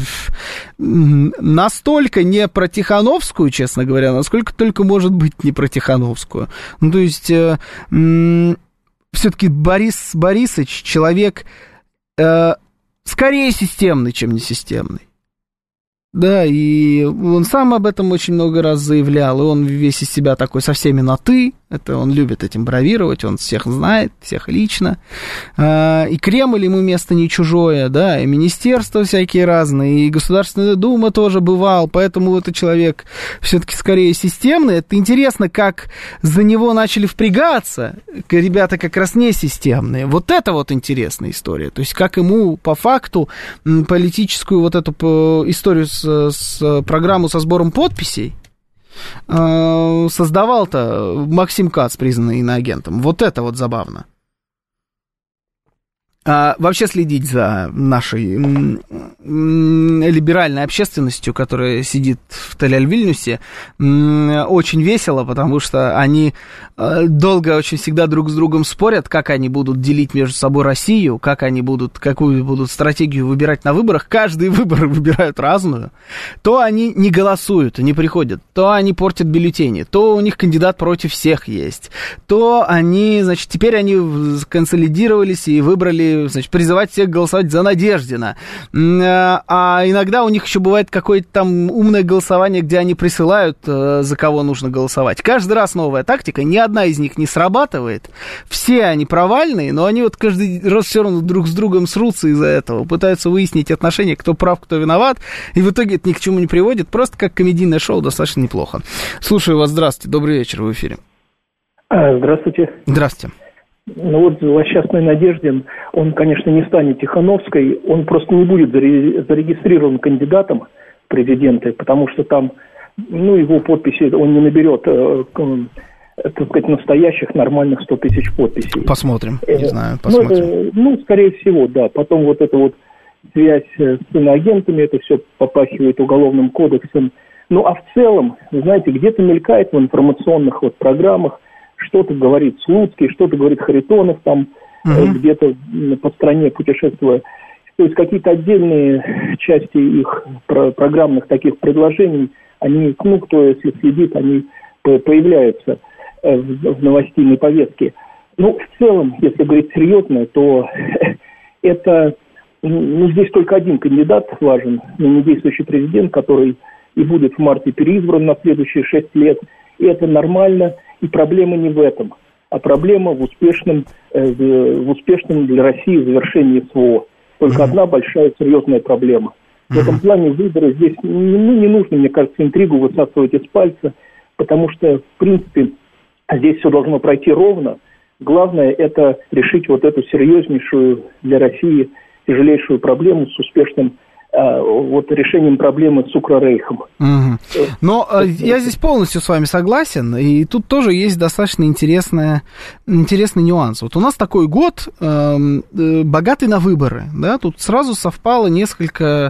настолько не про Тихановскую, честно говоря, насколько только может быть не про Тихановскую. Ну, то есть, все-таки Борис Борисович человек скорее системный, чем несистемный. Да, и он сам об этом очень много раз заявлял, и он весь из себя такой со всеми на «ты», это он любит этим бравировать, он всех знает, всех лично, и Кремль ему место не чужое, да, и министерства всякие разные, и Государственная Дума тоже бывал, поэтому это человек все-таки скорее системный. Это интересно, как за него начали впрягаться ребята как раз не системные. Вот это вот интересная история, то есть как ему по факту политическую вот эту историю с программу со сбором подписей создавал-то Максим Кац, признанный иноагентом. Вот это вот забавно. Вообще следить за нашей либеральной общественностью, которая сидит в Тель-Авив-Вильнюсе, очень весело, потому что они долго очень всегда друг с другом спорят, как они будут делить между собой Россию, какую будут стратегию выбирать на выборах. Каждые выборы выбирают разную. То они не голосуют, не приходят, то они портят бюллетени, то у них кандидат против всех есть, то они, значит, теперь они консолидировались и выбрали они, значит, призывать всех голосовать за Надеждина. А иногда у них еще бывает какое-то там умное голосование, где они присылают, за кого нужно голосовать. Каждый раз новая тактика, ни одна из них не срабатывает. Все они провальные, но они вот каждый раз все равно друг с другом срутся из-за этого, пытаются выяснить отношения, кто прав, кто виноват, и в итоге это ни к чему не приводит. Просто как комедийное шоу достаточно неплохо. Слушаю вас, здравствуйте, добрый вечер, в эфире. Здравствуйте. Здравствуйте. Ну вот злосчастный Надеждин, он, конечно, не станет Тихановской, он просто не будет зарегистрирован кандидатом в президенты, потому что там, его подписи он не наберет, так сказать, настоящих нормальных 100 тысяч подписей. Посмотрим, не знаю, посмотрим. Скорее всего, да. Потом вот эта вот связь с иноагентами, это все попахивает уголовным кодексом. Ну, а в целом, вы знаете, где-то мелькает в информационных вот программах, что-то говорит Слуцкий, что-то говорит Харитонов, там где-то по стране путешествуя. То есть какие-то отдельные части их программных таких предложений, они, кто если следит, они появляются в новостной повестке. Ну, в целом, если говорить серьезно, то это, здесь только один кандидат важен, недействующий президент, который и будет в марте переизбран на следующие 6 лет. И это нормально, и проблема не в этом, а проблема в успешном для России завершении СВО. Только одна большая серьезная проблема. В этом плане выборы здесь не нужно, мне кажется, интригу высасывать из пальца, потому что, в принципе, здесь все должно пройти ровно. Главное – это решить вот эту серьезнейшую для России тяжелейшую проблему с успешным решением проблемы с Укррейхом. Но я здесь полностью с вами согласен, и тут тоже есть достаточно интересный нюанс. Вот у нас такой год богатый на выборы, да, тут сразу совпало несколько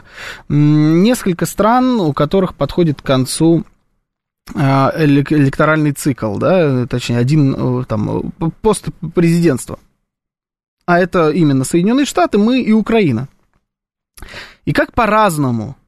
стран, у которых подходит к концу электоральный цикл, да, точнее, один там пост президентства. А это именно Соединенные Штаты, мы и Украина. И как по-разному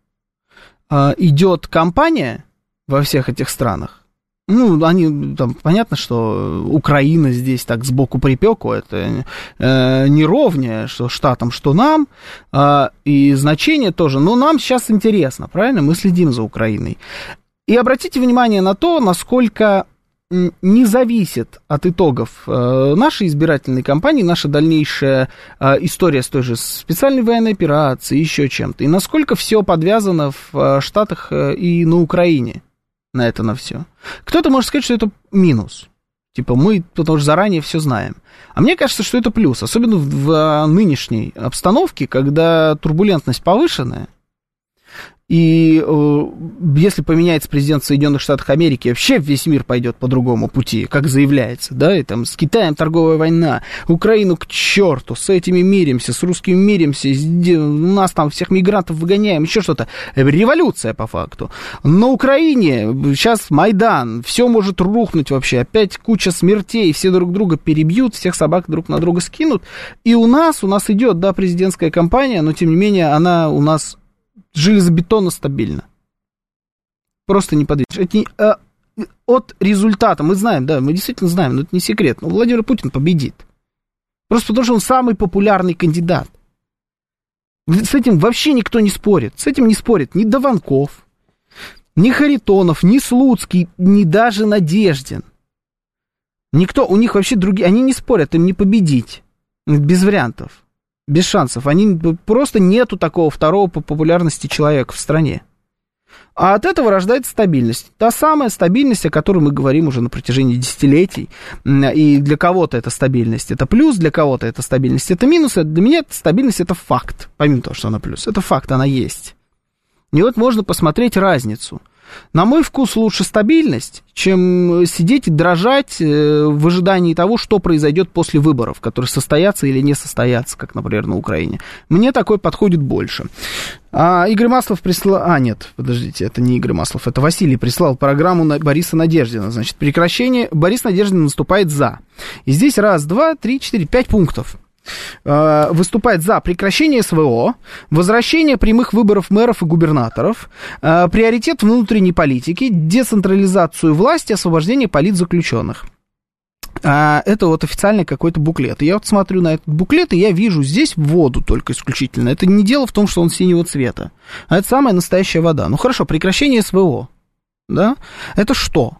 идет кампания во всех этих странах. Они там, понятно, что Украина здесь так сбоку припеку, это неровнее, что штатам, что нам, и значение тоже. Но нам сейчас интересно, правильно? Мы следим за Украиной. И обратите внимание на то, насколько не зависит от итогов нашей избирательной кампании, наша дальнейшая история с той же специальной военной операцией, еще чем-то. И насколько все подвязано в Штатах и на Украине на это, на все. Кто-то может сказать, что это минус. Типа мы, потому что заранее все знаем. А мне кажется, что это плюс. Особенно в нынешней обстановке, когда турбулентность повышенная. И если поменяется президент Соединенных Штатов Америки, вообще весь мир пойдет по другому пути, как заявляется, да, и там с Китаем торговая война, Украину к черту, с этими миримся, с русскими миримся, у нас там всех мигрантов выгоняем, еще что-то. Революция по факту. На Украине сейчас Майдан, все может рухнуть вообще, опять куча смертей, все друг друга перебьют, всех собак друг на друга скинут. И у нас идет, да, президентская кампания, но тем не менее она у нас железобетонно стабильно. Просто неподвижно. От результата мы знаем, да, мы действительно знаем, но это не секрет. Но Владимир Путин победит. Просто потому, что он самый популярный кандидат. С этим вообще никто не спорит. С этим не спорит ни Дованков, ни Харитонов, ни Слуцкий, ни даже Надеждин. Никто, у них вообще другие, они не спорят, им не победить. Без вариантов. Без шансов. Просто нету такого второго по популярности человека в стране. А от этого рождается стабильность. Та самая стабильность, о которой мы говорим уже на протяжении десятилетий. И для кого-то это стабильность, это плюс, для кого-то это стабильность, это минус. Для меня стабильность это факт. Помимо того, что она плюс. Это факт, она есть. И вот можно посмотреть разницу. На мой вкус лучше стабильность, чем сидеть и дрожать в ожидании того, что произойдет после выборов, которые состоятся или не состоятся, как, например, на Украине. Мне такой подходит больше. Игорь Маслов прислал... нет, подождите, это не Игорь Маслов, это Василий прислал программу Бориса Надеждина. Значит, прекращение... Борис Надеждин наступает за. И здесь 5 пунктов. Выступает за прекращение СВО, возвращение прямых выборов мэров и губернаторов, приоритет внутренней политики, децентрализацию власти, освобождение политзаключенных. это вот официальный какой-то буклет. И я вот смотрю на этот буклет, и я вижу здесь воду только исключительно. Это не дело в том, что он синего цвета, а это самая настоящая вода. Ну хорошо, прекращение СВО, да? Это что?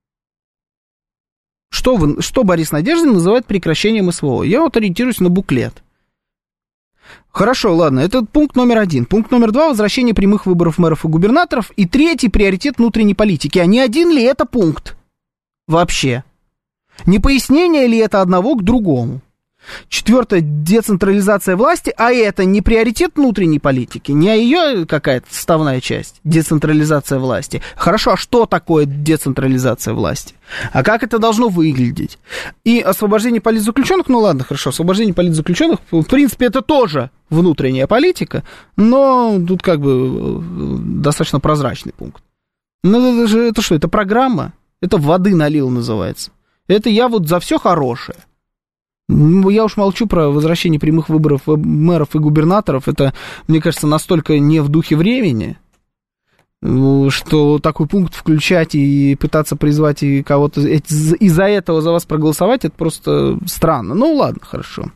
Что Борис Надеждин называет прекращением СВО? Я вот ориентируюсь на буклет. Хорошо, ладно, это пункт номер 1. Пункт номер 2 – возвращение прямых выборов мэров и губернаторов. И 3 – приоритет внутренней политики. А не один ли это пункт вообще? Не пояснение ли это одного к другому? 4 – децентрализация власти, а это не приоритет внутренней политики, не ее какая-то составная часть, децентрализация власти. Хорошо, а что такое децентрализация власти? А как это должно выглядеть? И освобождение политзаключенных, ну ладно, хорошо, освобождение политзаключенных, в принципе, это тоже внутренняя политика, но тут как бы достаточно прозрачный пункт. Ну это что, это программа? Это воды налил называется. Это я вот за все хорошее. Я уж молчу про возвращение прямых выборов мэров и губернаторов. Это, мне кажется, настолько не в духе времени, что такой пункт включать и пытаться призвать и кого-то из-за этого за вас проголосовать, это просто странно. Ну, ладно, хорошо.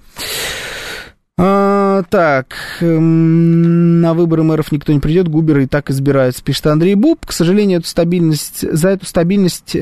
Так, на выборы мэров никто не придет, губеры и так избираются, пишет Андрей Буб. К сожалению, за стабильность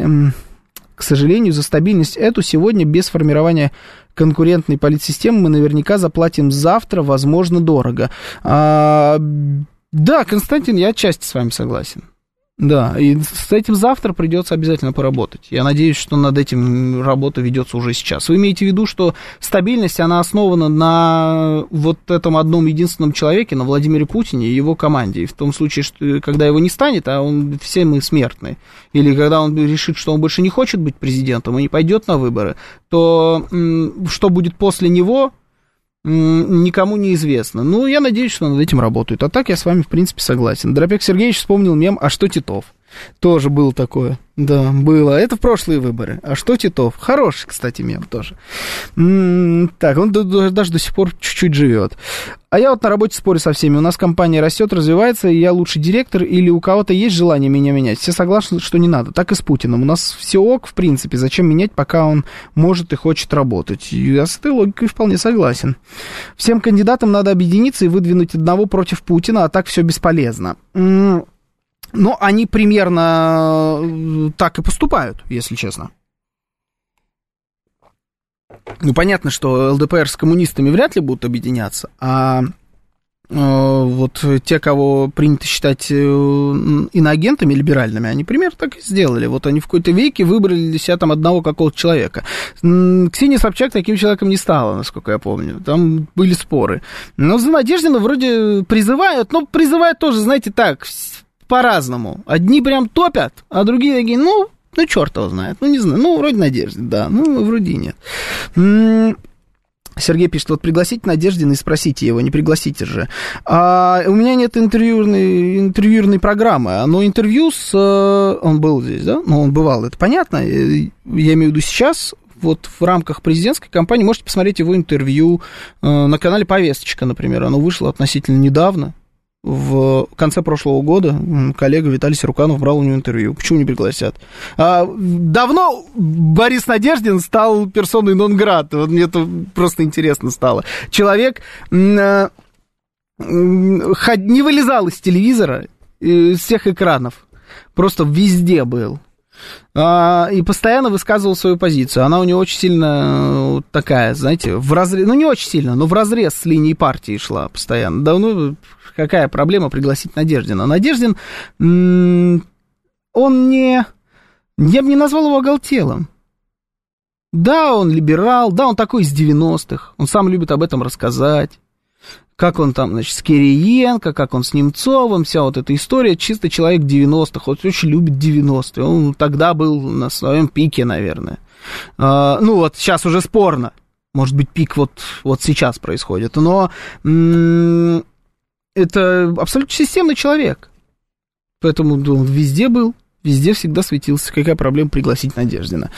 эту сегодня без формирования конкурентной политсистемы мы наверняка заплатим завтра, возможно, дорого. Да, Константин, я отчасти с вами согласен. Да, и с этим завтра придется обязательно поработать. Я надеюсь, что над этим работа ведется уже сейчас. Вы имеете в виду, что стабильность, она основана на вот этом одном единственном человеке, на Владимире Путине и его команде. И в том случае, что, когда его не станет, а все мы смертны, или когда он решит, что он больше не хочет быть президентом и не пойдет на выборы, то что будет после него, никому не известно. Ну, я надеюсь, что над этим работают. А так я с вами, в принципе, согласен. Дропек Сергеевич вспомнил мем «А что Титов?». Тоже было такое. Да, было. Это в прошлые выборы. «А что Титов?». Хороший, кстати, мем тоже. Так, он даже до сих пор чуть-чуть живет. А я вот на работе спорю со всеми. У нас компания растет, развивается, и я лучший директор, или у кого-то есть желание меня менять? Все согласны, что не надо. Так и с Путиным. У нас все ок, в принципе. Зачем менять, пока он может и хочет работать? Я с этой логикой вполне согласен. Всем кандидатам надо объединиться и выдвинуть одного против Путина, а так все бесполезно. Но они примерно так и поступают, если честно. Ну, понятно, что ЛДПР с коммунистами вряд ли будут объединяться, а вот те, кого принято считать иноагентами либеральными, они примерно так и сделали. Вот они в какой-то веке выбрали для себя там одного какого-то человека. Ксения Собчак таким человеком не стала, насколько я помню. Там были споры. Но за Надеждина вроде призывают, но призывают тоже, знаете, так, по-разному. Одни прям топят, а другие такие, ну, черт его знает, ну, не знаю, ну, вроде Надеждин, да, ну, вроде нет. Сергей пишет, вот пригласите Надеждина и спросите его, не пригласите же. У меня нет интервьюерной программы, но интервью он был здесь, да, ну, он бывал, это понятно, я имею в виду сейчас, вот в рамках президентской кампании можете посмотреть его интервью на канале «Повесточка», например, оно вышло относительно недавно. В конце прошлого года коллега Виталий Сируканов брал у него интервью. Почему не пригласят? Давно Борис Надеждин стал персоной нон-грата. Вот мне это просто интересно стало. Человек не вылезал из телевизора, из всех экранов. Просто везде был. И постоянно высказывал свою позицию. Она у него очень сильно такая, знаете, вразрез, ну не очень сильно, но вразрез с линией партии шла постоянно. Давно какая проблема пригласить Надеждина? Надеждин, он не... Я бы не назвал его оголтелым. Да, он либерал, да, он такой из 90-х. Он сам любит об этом рассказать. Как он там, значит, с Кириенко, как он с Немцовым, вся вот эта история. Чисто человек 90-х, он очень любит 90-е. Он тогда был на своем пике, наверное. Ну вот, сейчас уже спорно. Может быть, пик вот сейчас происходит. Но это абсолютно системный человек. Поэтому он везде был, везде всегда светился. Какая проблема пригласить Надеждина?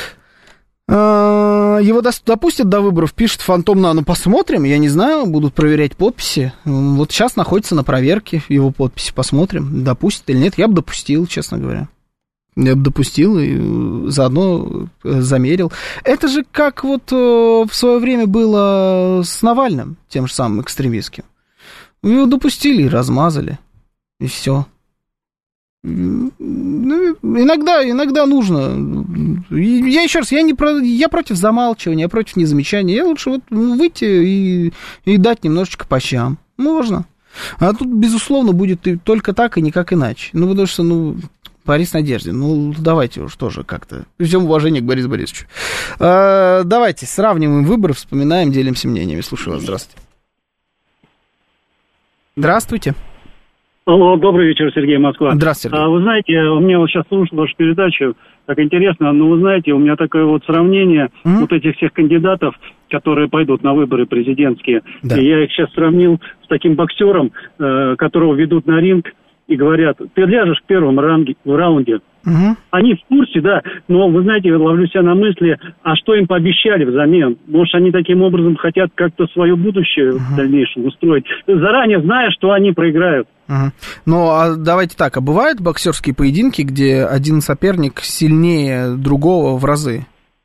Его допустят до выборов, пишет Фантом Нано. Посмотрим, я не знаю, будут проверять подписи. Вот сейчас находится на проверке его подписи, посмотрим, допустят или нет. Я бы допустил, честно говоря. Я бы допустил и заодно замерил. Это же как вот в свое время было с Навальным, тем же самым экстремистским. Его допустили и размазали, и все. Иногда нужно. Я еще раз, я против замалчивания, я против незамечания. Я лучше вот выйти и дать немножечко по щам. Можно. А тут, безусловно, будет только так и никак иначе. Ну, потому что, Борис Надеждин, давайте уж тоже как-то. При всем уважении к Борису Борисовичу. Давайте сравниваем выборы, вспоминаем, делимся мнениями. Слушаю вас. Здравствуйте. Здравствуйте. Алло, добрый вечер, Сергей, Москва. Здравствуйте. Вы знаете, у меня вот сейчас слушал вашу передачу, так интересно, но вы знаете, у меня такое вот сравнение вот этих всех кандидатов, которые пойдут на выборы президентские. Да. И я их сейчас сравнил с таким боксером, которого ведут на ринг и говорят, ты ляжешь в первом раунде. Они в курсе, да, но, вы знаете, ловлю себя на мысли, а что им пообещали взамен? Может, они таким образом хотят как-то свое будущее в дальнейшем устроить, заранее зная, что они проиграют. Ну, а давайте так, а бывают боксерские поединки, где один соперник сильнее другого в разы?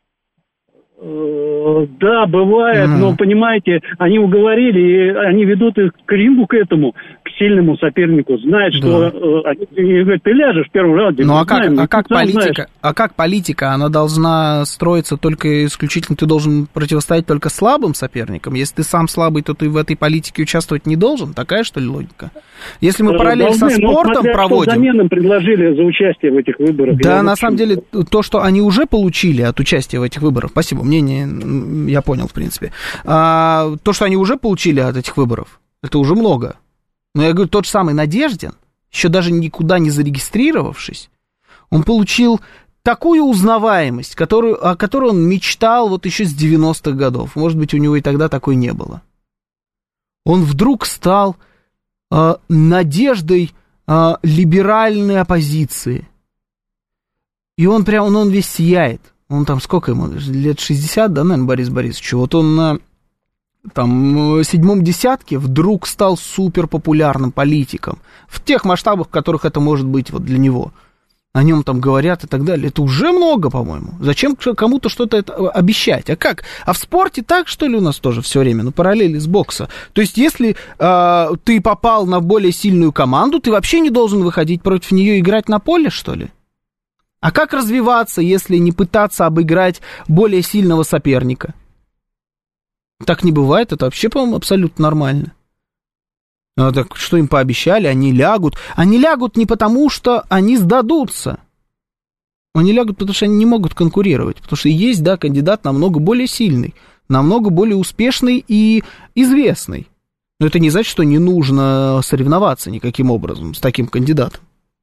Да, бывает, но, понимаете, они уговорили, и они ведут их к рингу, к этому, к сильному сопернику, знают, что они говорят, ты ляжешь в первом раунде. Ну, как политика, она должна строиться только исключительно, ты должен противостоять только слабым соперникам, если ты сам слабый, то ты в этой политике участвовать не должен, такая, что ли, логика? Если мы параллель со спортом проводим... Что заменам предложили за участие в этих выборах? Да, на самом деле, то, что они уже получили от участия в этих выборах, спасибо, мнение... Я понял, в принципе. То, что они уже получили от этих выборов, это уже много. Но я говорю, тот же самый Надеждин, еще даже никуда не зарегистрировавшись, он получил такую узнаваемость, о которой он мечтал вот еще с 90-х годов. Может быть, у него и тогда такой не было. Он вдруг стал надеждой либеральной оппозиции. И он весь сияет. Он там сколько ему, лет 60, да, наверное, Борис Борисович? Вот он на седьмом десятке вдруг стал суперпопулярным политиком. В тех масштабах, в которых это может быть вот для него. О нем там говорят и так далее. Это уже много, по-моему. Зачем кому-то что-то обещать? А как? А в спорте так, что ли, у нас тоже все время? Параллели с бокса. То есть, если ты попал на более сильную команду, ты вообще не должен выходить против нее и играть на поле, что ли? А как развиваться, если не пытаться обыграть более сильного соперника? Так не бывает, это вообще, по-моему, абсолютно нормально. А так что им пообещали? Они лягут. Они лягут не потому, что они сдадутся. Они лягут, потому что они не могут конкурировать. Потому что есть, да, кандидат намного более сильный, намного более успешный и известный. Но это не значит, что не нужно соревноваться никаким образом с таким кандидатом.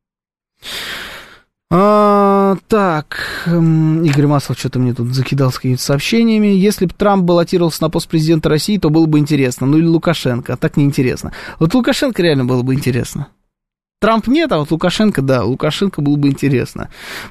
Так, Игорь Маслов что-то мне тут закидал с какими-то сообщениями. Если бы Трамп баллотировался на пост президента России, то было бы интересно. Ну или Лукашенко, а так неинтересно. Вот Лукашенко реально было бы интересно. Трамп нет, а вот Лукашенко, да, Лукашенко было бы интересно.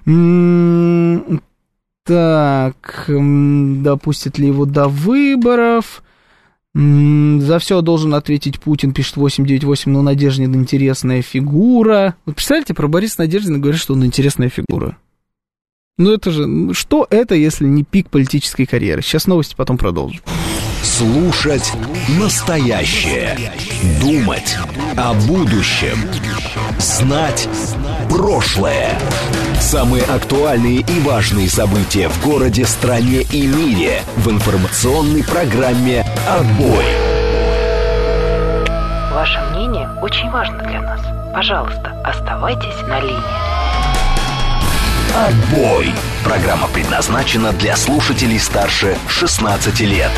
Так, допустят ли его до выборов? За все должен ответить Путин, пишет 898, но Надеждин интересная фигура. Вот представляете, про Бориса Надеждина говорят, что он интересная фигура. Ну это же, что это, если не пик политической карьеры? Сейчас новости, потом продолжим. Слушать настоящее. Думать о будущем. Знать прошлое. Самые актуальные и важные события в городе, стране и мире в информационной программе «Отбой». Ваше мнение очень важно для нас. Пожалуйста, оставайтесь на линии. «Отбой». Программа предназначена для слушателей старше 16 лет.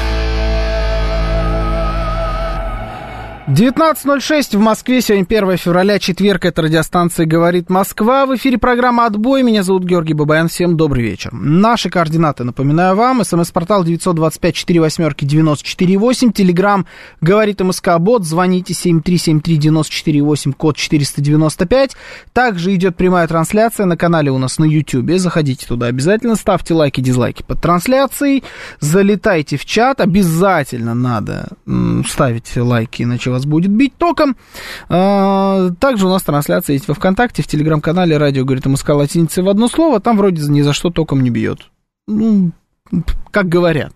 19:06 в Москве, сегодня 1 февраля, четверг, это радиостанция «Говорит Москва». В эфире программа «Отбой», меня зовут Георгий Бабаян, всем добрый вечер. Наши координаты, напоминаю вам, смс-портал 925-48-94-8, телеграмм «Говорит МСК-бот», звоните 7373948, код 495. Также идет прямая трансляция на канале у нас на Ютьюбе, заходите туда обязательно, ставьте лайки, дизлайки под трансляцией, залетайте в чат, обязательно надо ставить лайки, иначе вас будет бить током. Также у нас трансляция есть во ВКонтакте, в Телеграм-канале «Радио говорит МСК» латиницей в одно слово. Там вроде ни за что током не бьет. Ну, как говорят.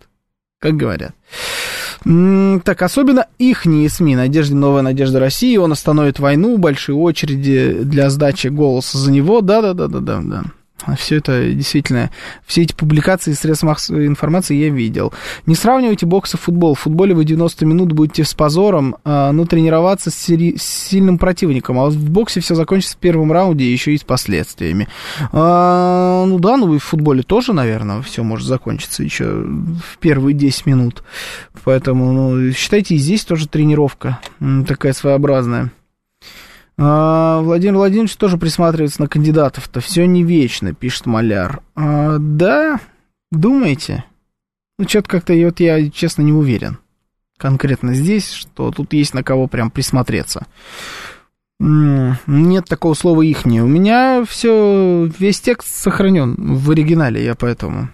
Так, особенно ихние СМИ. «Новая надежда России», он остановит войну, большие очереди для сдачи голоса за него. Да. Все это действительно, все эти публикации из средств массовой информации я видел. Не сравнивайте бокс и футбол. В футболе вы 90 минут будете с позором, но тренироваться с сильным противником. А вот в боксе все закончится в первом раунде, еще и с последствиями. Ну и в футболе тоже, наверное, все может закончиться еще в первые 10 минут. Поэтому, считайте, и здесь тоже тренировка такая своеобразная. Владимир Владимирович тоже присматривается на кандидатов-то. Все не вечно, пишет Маляр. Да, думаете? Ну, что-то как-то я, честно, не уверен. Конкретно здесь, что тут есть на кого прям присмотреться. Нет такого слова «ихнее». У меня весь текст сохранен в оригинале, я поэтому...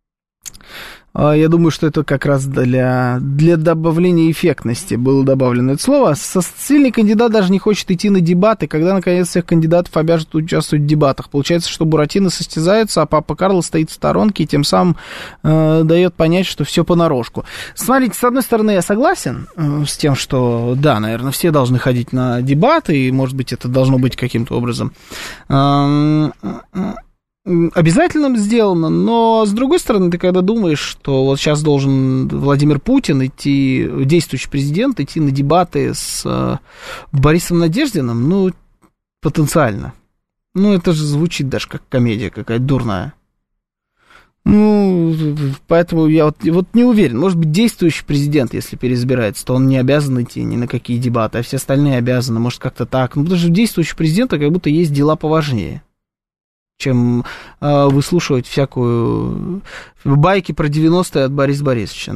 Я думаю, что это как раз для добавления эффектности было добавлено это слово. Сильный кандидат даже не хочет идти на дебаты, когда, наконец, всех кандидатов обяжут участвовать в дебатах. Получается, что Буратино состязаются, а папа Карло стоит в сторонке и тем самым дает понять, что все понарошку. Смотрите, с одной стороны, я согласен с тем, что, да, наверное, все должны ходить на дебаты, и, может быть, это должно быть каким-то образом... обязательно сделано, но с другой стороны, ты когда думаешь, что вот сейчас должен Владимир Путин идти, действующий президент, идти на дебаты с Борисом Надеждиным, потенциально. Это же звучит даже как комедия какая-то дурная. Поэтому я вот не уверен. Может быть, действующий президент, если переизбирается, то он не обязан идти ни на какие дебаты, а все остальные обязаны, может, как-то так. Потому что у действующего президента как будто есть дела поважнее, чем выслушивать всякую байки про 90-е от Бориса Борисовича.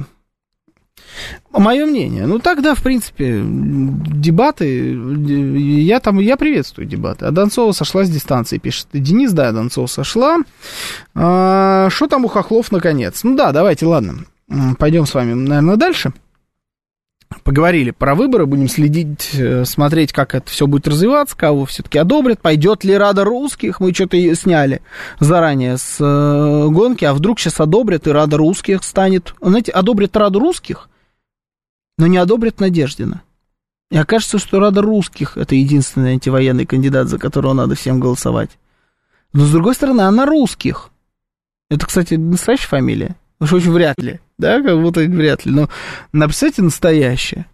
Мое мнение. Тогда, в принципе, дебаты, я приветствую дебаты. А Донцова сошла с дистанции, пишет Денис. Да, Донцова сошла. Что там у хохлов, наконец? Давайте, ладно. Пойдем с вами, наверное, дальше. Поговорили про выборы, будем следить, смотреть, как это все будет развиваться, кого все-таки одобрят, пойдет ли Рада русских, мы что-то сняли заранее с гонки, а вдруг сейчас одобрят, и Рада русских станет, знаете, одобрят Раду русских, но не одобрят Надеждина. И окажется, что Рада русских — это единственный антивоенный кандидат, за которого надо всем голосовать. Но, с другой стороны, она русских. Это, кстати, настоящая фамилия. Уж очень вряд ли, да, как будто вряд ли, но написайте настоящее.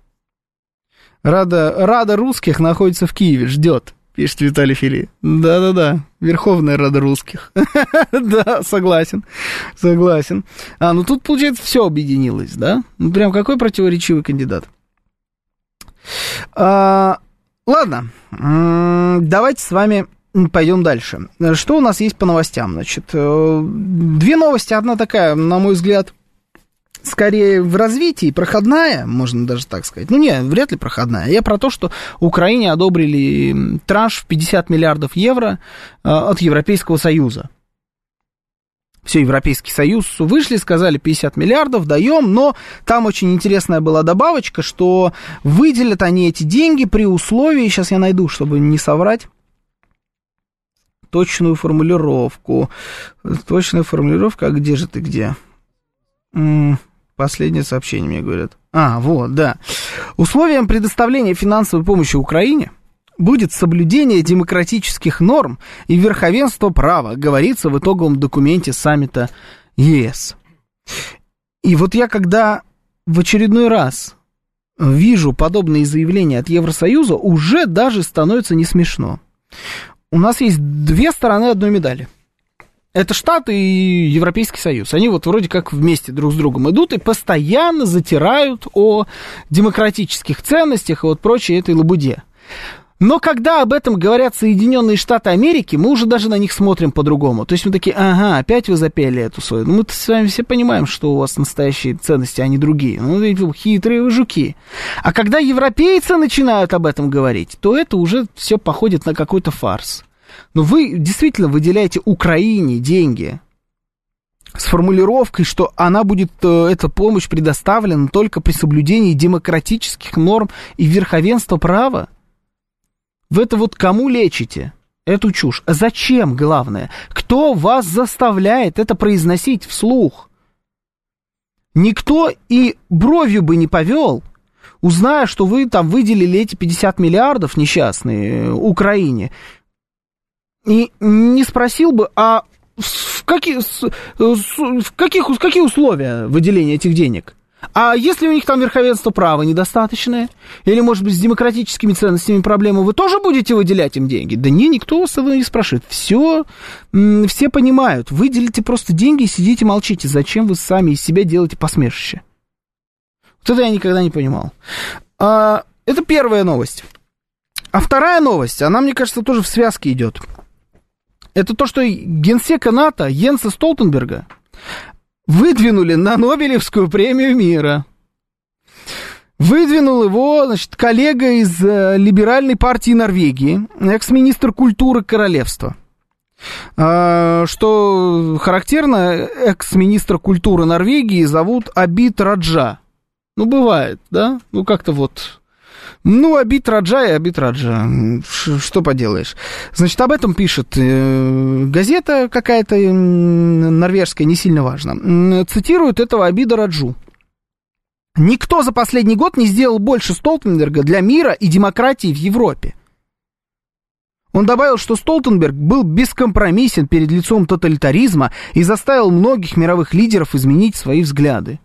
Рада русских находится в Киеве, ждет, пишет Виталий Фили. Да, Верховная Рада русских. Да, согласен. Тут, получается, все объединилось, да? Прям какой противоречивый кандидат. Ладно, давайте с вами... Пойдем дальше. Что у нас есть по новостям? Значит, две новости. Одна такая, на мой взгляд, скорее в развитии, проходная, можно даже так сказать. Вряд ли проходная. Я про то, что Украине одобрили транш в 50 миллиардов евро от Европейского Союза. Все, Европейский Союз вышли, сказали 50 миллиардов, даем, но там очень интересная была добавочка, что выделят они эти деньги при условии, сейчас я найду, чтобы не соврать, точную формулировку. Точная формулировка, а где же ты, где? Последнее сообщение мне говорят. Вот, да. Условием предоставления финансовой помощи Украине будет соблюдение демократических норм и верховенство права, говорится в итоговом документе саммита ЕС. И вот я когда в очередной раз вижу подобные заявления от Евросоюза, уже даже становится не смешно. У нас есть две стороны одной медали. Это Штаты и Европейский Союз. Они вот вроде как вместе друг с другом идут и постоянно затирают о демократических ценностях и вот прочей этой лабуде. Но когда об этом говорят Соединенные Штаты Америки, мы уже даже на них смотрим по-другому. То есть мы такие, опять вы запели эту свою. Мы-то с вами все понимаем, что у вас настоящие ценности, а не другие. Хитрые вы жуки. А когда европейцы начинают об этом говорить, то это уже все походит на какой-то фарс. Но вы действительно выделяете Украине деньги с формулировкой, что она будет, эта помощь предоставлена только при соблюдении демократических норм и верховенства права. Вы это вот кому лечите? Эту чушь. А зачем, главное? Кто вас заставляет это произносить вслух? Никто и бровью бы не повел, узная, что вы там выделили эти 50 миллиардов несчастные Украине, и не спросил бы, а в какие условия выделения этих денег? А если у них там верховенство права недостаточное? Или, может быть, с демократическими ценностями проблемы, вы тоже будете выделять им деньги? Да не, никто вас этого не спрашивает. Все понимают. Выделите просто деньги и сидите молчите. Зачем вы сами из себя делаете посмешище? Вот это я никогда не понимал. Это первая новость. А вторая новость, она, мне кажется, тоже в связке идет. Это то, что генсека НАТО Йенса Столтенберга выдвинули на Нобелевскую премию мира. Выдвинул его, значит, коллега из либеральной партии Норвегии, экс-министр культуры королевства. Что характерно, экс-министра культуры Норвегии зовут Абид Раджа. Ну, бывает, да? Ну, как-то вот... Ну, Абид Раджа и Абид Раджа. Что поделаешь? Значит, об этом пишет газета какая-то норвежская, не сильно важно. Цитируют этого Абида Раджу. «Никто за последний год не сделал больше Столтенберга для мира и демократии в Европе». Он добавил, что Столтенберг был бескомпромиссен перед лицом тоталитаризма и заставил многих мировых лидеров изменить свои взгляды.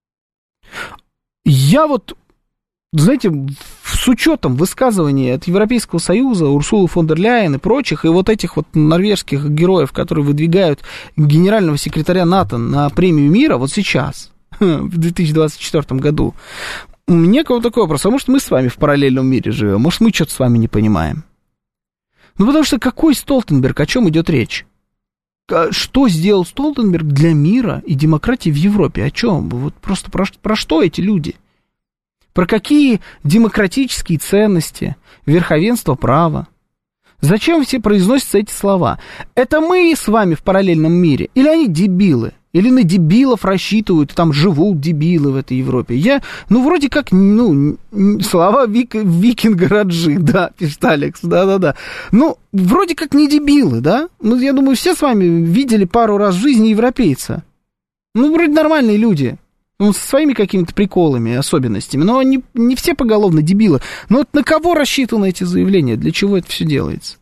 Я вот... Знаете, с учетом высказываний от Европейского Союза, Урсулы фон дер Ляйен и прочих, и вот этих вот норвежских героев, которые выдвигают генерального секретаря НАТО на премию мира вот сейчас, в 2024 году, у меня к вам такой вопрос, а может мы с вами в параллельном мире живем, может мы что-то с вами не понимаем? Ну потому что какой Столтенберг, о чем идет речь? Что сделал Столтенберг для мира и демократии в Европе? О чем? Вот просто про что эти люди? Про какие демократические ценности, верховенство права? Зачем все произносятся эти слова? Это мы с вами в параллельном мире? Или они дебилы? Или на дебилов рассчитывают, там живут дебилы в этой Европе? Вроде как, слова викинга Раджи, да, пишет Алекс, да. Ну, вроде как не дебилы, да? Ну, я думаю, все с вами видели пару раз в жизни европейца. Ну, вроде нормальные люди. Ну, со своими какими-то приколами, особенностями. Но не все поголовно дебилы. Но вот на кого рассчитаны эти заявления? Для чего это все делается?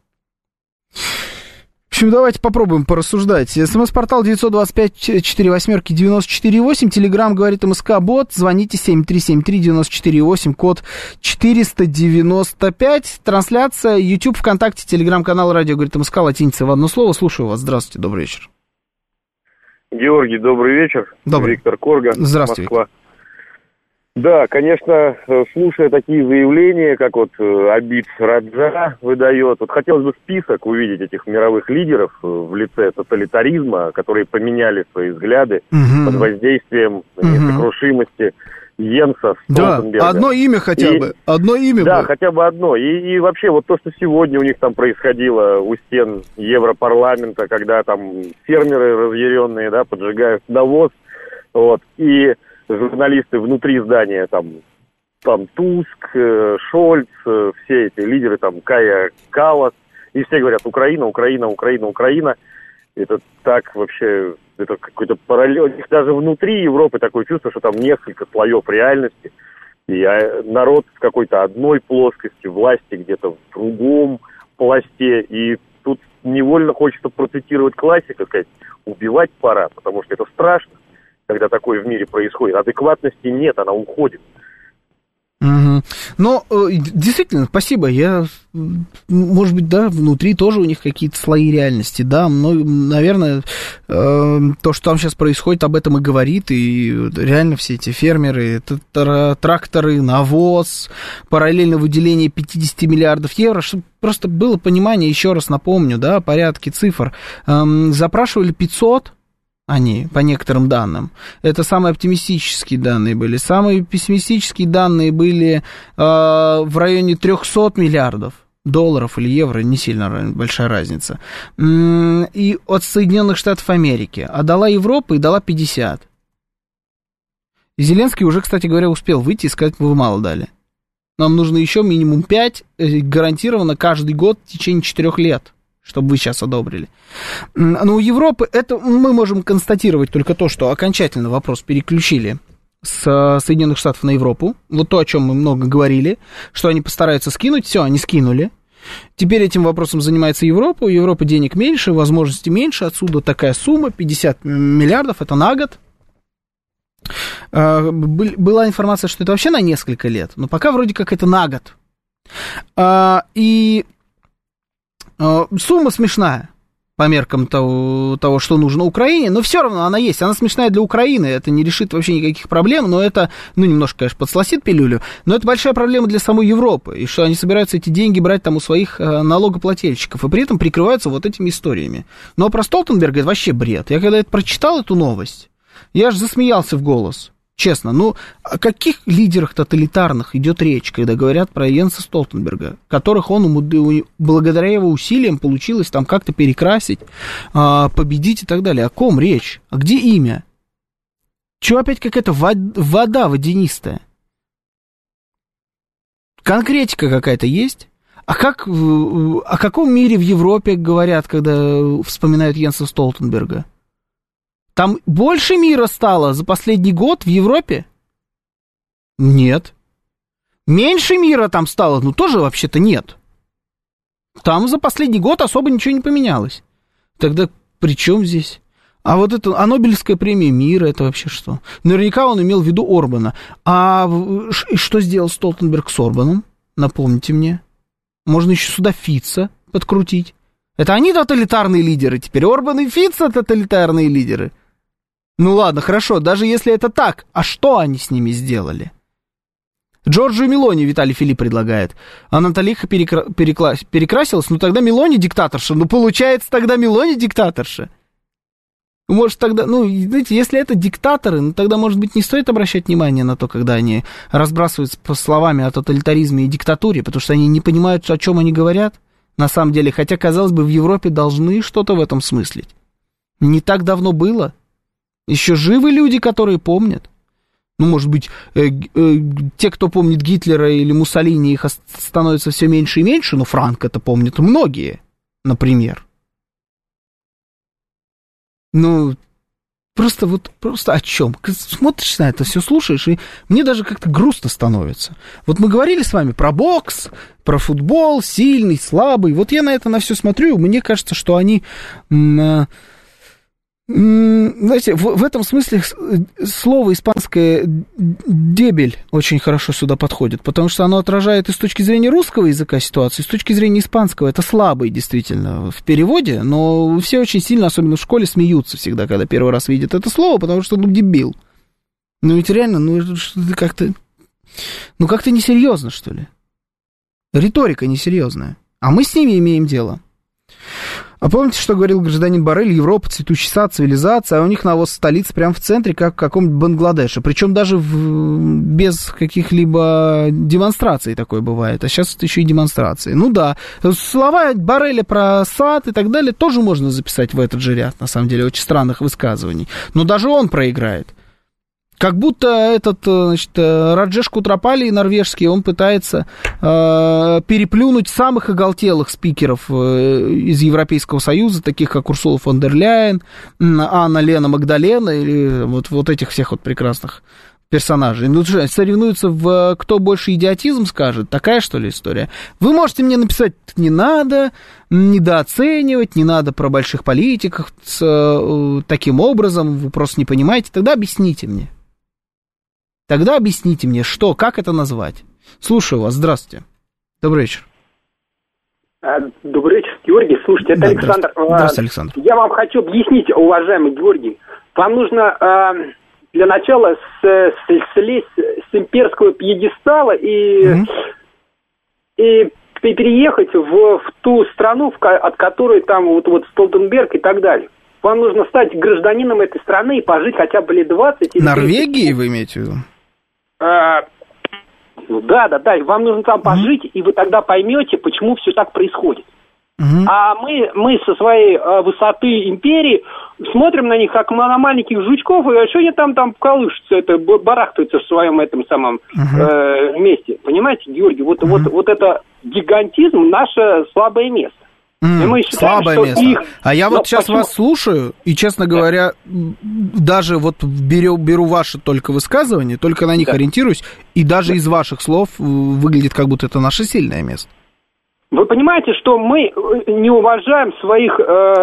В общем, давайте попробуем порассуждать. СМС-портал 925-48-94-8. Телеграм говорит МСК-бот. Звоните 7373-94-8, код 495. Трансляция YouTube, ВКонтакте, Телеграм-канал «Радио говорит МСК», латиница в одно слово. Слушаю вас. Здравствуйте, добрый вечер. Георгий, добрый вечер. Добрый. Виктор Корга, здравствуйте. Москва. Да, конечно, слушая такие заявления, как вот Абид Раджа выдает, вот хотелось бы список увидеть этих мировых лидеров в лице тоталитаризма, которые поменяли свои взгляды под воздействием несокрушимости Йенса Столтенберга. Да, одно имя хотя бы, одно имя. Да, хотя бы одно. И вообще вот то, что сегодня у них там происходило у стен Европарламента, когда там фермеры разъяренные, да, поджигают навоз, вот, и журналисты внутри здания, там Туск, Шольц, все эти лидеры, там Кая Каллас, и все говорят «Украина, Украина, Украина, Украина». Это так вообще, это какой-то параллель. Даже внутри Европы такое чувство, что там несколько слоев реальности. И народ в какой-то одной плоскости, власти где-то в другом пласте. И тут невольно хочется процитировать классика, сказать, убивать пора, потому что это страшно, когда такое в мире происходит. Адекватности нет, она уходит. Но действительно, спасибо. Может быть, да, внутри тоже у них какие-то слои реальности, да, но, наверное, то, что там сейчас происходит, об этом и говорит, и реально все эти фермеры, тракторы, навоз, параллельно выделение 50 миллиардов евро, чтобы просто было понимание, еще раз напомню, да, порядки цифр, запрашивали 500. Они, по некоторым данным. Это самые оптимистические данные были. Самые пессимистические данные были в районе 300 миллиардов. долларов или евро, не сильно большая разница. И от Соединенных Штатов Америки. А дала Европа и дала 50. И Зеленский уже, кстати говоря, успел выйти и сказать, вы мало дали. Нам нужно еще минимум 5, гарантированно каждый год в течение 4 лет, чтобы вы сейчас одобрили. Но у Европы это мы можем констатировать только то, что окончательно вопрос переключили с Соединенных Штатов на Европу. Вот то, о чем мы много говорили, что они постараются скинуть, все, они скинули. Теперь этим вопросом занимается Европа, у Европы денег меньше, возможностей меньше, отсюда такая сумма, 50 миллиардов, это на год. Была информация, что это вообще на несколько лет, но пока вроде как это на год. И сумма смешная по меркам того, что нужно Украине, но все равно она есть, она смешная для Украины, это не решит вообще никаких проблем, но это, немножко, конечно, подсластит пилюлю, но это большая проблема для самой Европы, и что они собираются эти деньги брать там у своих налогоплательщиков, и при этом прикрываются вот этими историями. Но про Столтенберга это вообще бред. Я когда прочитал эту новость, я аж засмеялся в голос. Честно, о каких лидерах тоталитарных идет речь, когда говорят про Йенса Столтенберга, которых благодаря его усилиям получилось там как-то перекрасить, победить и так далее. О ком речь? А где имя? Чего опять какая-то вода водянистая? Конкретика какая-то есть? О каком мире в Европе говорят, когда вспоминают Йенса Столтенберга? Там больше мира стало за последний год в Европе? Нет. Меньше мира там стало? Тоже вообще-то нет. Там за последний год особо ничего не поменялось. Тогда при чем здесь? А вот это, Нобелевская премия мира, это вообще что? Наверняка он имел в виду Орбана. А что сделал Столтенберг с Орбаном? Напомните мне. Можно еще сюда Фица подкрутить. Это они тоталитарные лидеры теперь. Орбан и Фица тоталитарные лидеры. Ладно, хорошо, даже если это так, а что они с ними сделали? Джорджио Мелони Виталий Филипп предлагает. А Наталиха перекрасилась, тогда Мелони диктаторша. Получается, тогда Мелони диктаторша. Может, тогда, знаете, если это диктаторы, тогда, может быть, не стоит обращать внимание на то, когда они разбрасываются словами о тоталитаризме и диктатуре, потому что они не понимают, о чем они говорят, на самом деле, хотя, казалось бы, в Европе должны что-то в этом смыслить. Не так давно было. Еще живы люди, которые помнят. Может быть, те, кто помнит Гитлера или Муссолини, их становится все меньше и меньше, но Франко это помнят многие, например. Просто о чем? Смотришь на это все, слушаешь, и мне даже как-то грустно становится. Вот мы говорили с вами про бокс, про футбол, сильный, слабый. Вот я на это все смотрю, и мне кажется, что они... Знаете, в этом смысле слово испанское «дебель» очень хорошо сюда подходит, потому что оно отражает и с точки зрения русского языка ситуацию, и с точки зрения испанского. Это слабый, действительно, в переводе, но все очень сильно, особенно в школе, смеются всегда, когда первый раз видят это слово, потому что, дебил. Ведь реально, как-то несерьезно, что ли. Риторика несерьезная. А мы с ними имеем дело. А помните, что говорил гражданин Боррель? Европа, цветущий сад, цивилизация, а у них навоз столицы прямо в центре, как в каком-нибудь Бангладеше. Причем даже без каких-либо демонстраций такое бывает. А сейчас это еще и демонстрации. Да, слова Борреля про сад и так далее тоже можно записать в этот же ряд, на самом деле, очень странных высказываний. Но даже он проиграет. Как будто Раджеш Кутрапали норвежский, он пытается переплюнуть самых оголтелых спикеров из Европейского Союза, таких как Урсула фон дер Ляйен, Анна Лена Магдалена, или вот этих всех прекрасных персонажей. Соревнуются в кто больше идиотизм скажет. Такая, что ли, история? Вы можете мне написать, не надо недооценивать, не надо про больших политиков таким образом, вы просто не понимаете. Тогда объясните мне. Как это назвать? Слушаю вас, здравствуйте. Добрый вечер. Добрый вечер, Георгий. Слушайте, это Александр. Здравствуйте, Александр. Я вам хочу объяснить, уважаемый Георгий. Вам нужно для начала слезть с имперского пьедестала и переехать в ту страну, от которой там вот Столтенберг и так далее. Вам нужно стать гражданином этой страны и пожить хотя бы лет 20. Норвегии вы имеете в виду? Да, вам нужно там пожить, и вы тогда поймете, почему все так происходит. А мы со своей высоты империи смотрим на них, как на маленьких жучков, и что они там колышутся, барахтаются в своем этом самом месте. Понимаете, Георгий, вот это гигантизм — наше слабое место. Мы считаем, слабое место. А я вот сейчас вас слушаю, и, честно говоря, даже вот беру ваши только высказывания, только на них ориентируюсь, и даже из ваших слов выглядит, как будто это наше сильное место. Вы понимаете, что мы не уважаем своих,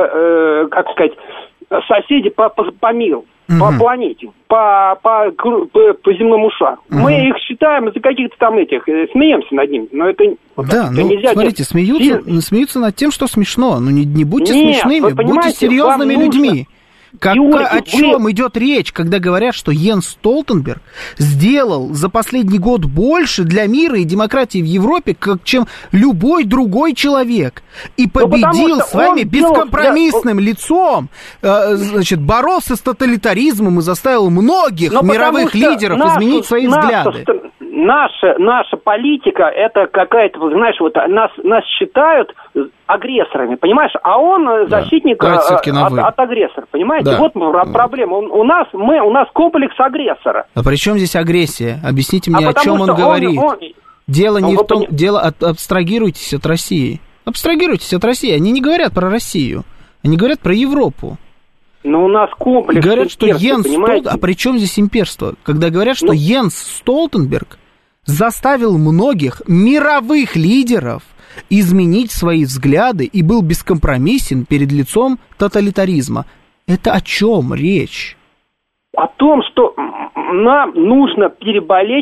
соседей по миру, по планете, по земному шару. Мы их считаем за каких-то там смеемся над ними, но это нельзя. Смотрите, смеются над тем, что смешно. Ну, не будьте смешными, будьте серьезными людьми. О чем идет речь, когда говорят, что Йенс Столтенберг сделал за последний год больше для мира и демократии в Европе, чем любой другой человек, и победил своими бескомпромиссным лицом, боролся с тоталитаризмом и заставил многих мировых лидеров изменить свои взгляды. Наша политика, это какая-то, вы знаешь, вот нас считают агрессорами, понимаешь? А он защитник от агрессора, понимаете? Да. Вот проблема. У нас комплекс агрессора. А при чем здесь агрессия? Объясните мне, о чем он говорит. Дело не в том, абстрагируйтесь от России. Абстрагируйтесь от России. Они не говорят про Россию, они говорят про Европу. Но у нас комплекс говорят, что Йенс Столтенберг... А при чем здесь имперство? Когда говорят, что Йенс Столтенберг заставил многих мировых лидеров изменить свои взгляды и был бескомпромиссен перед лицом тоталитаризма. Это о чем речь? О том, что нам нужно переболеть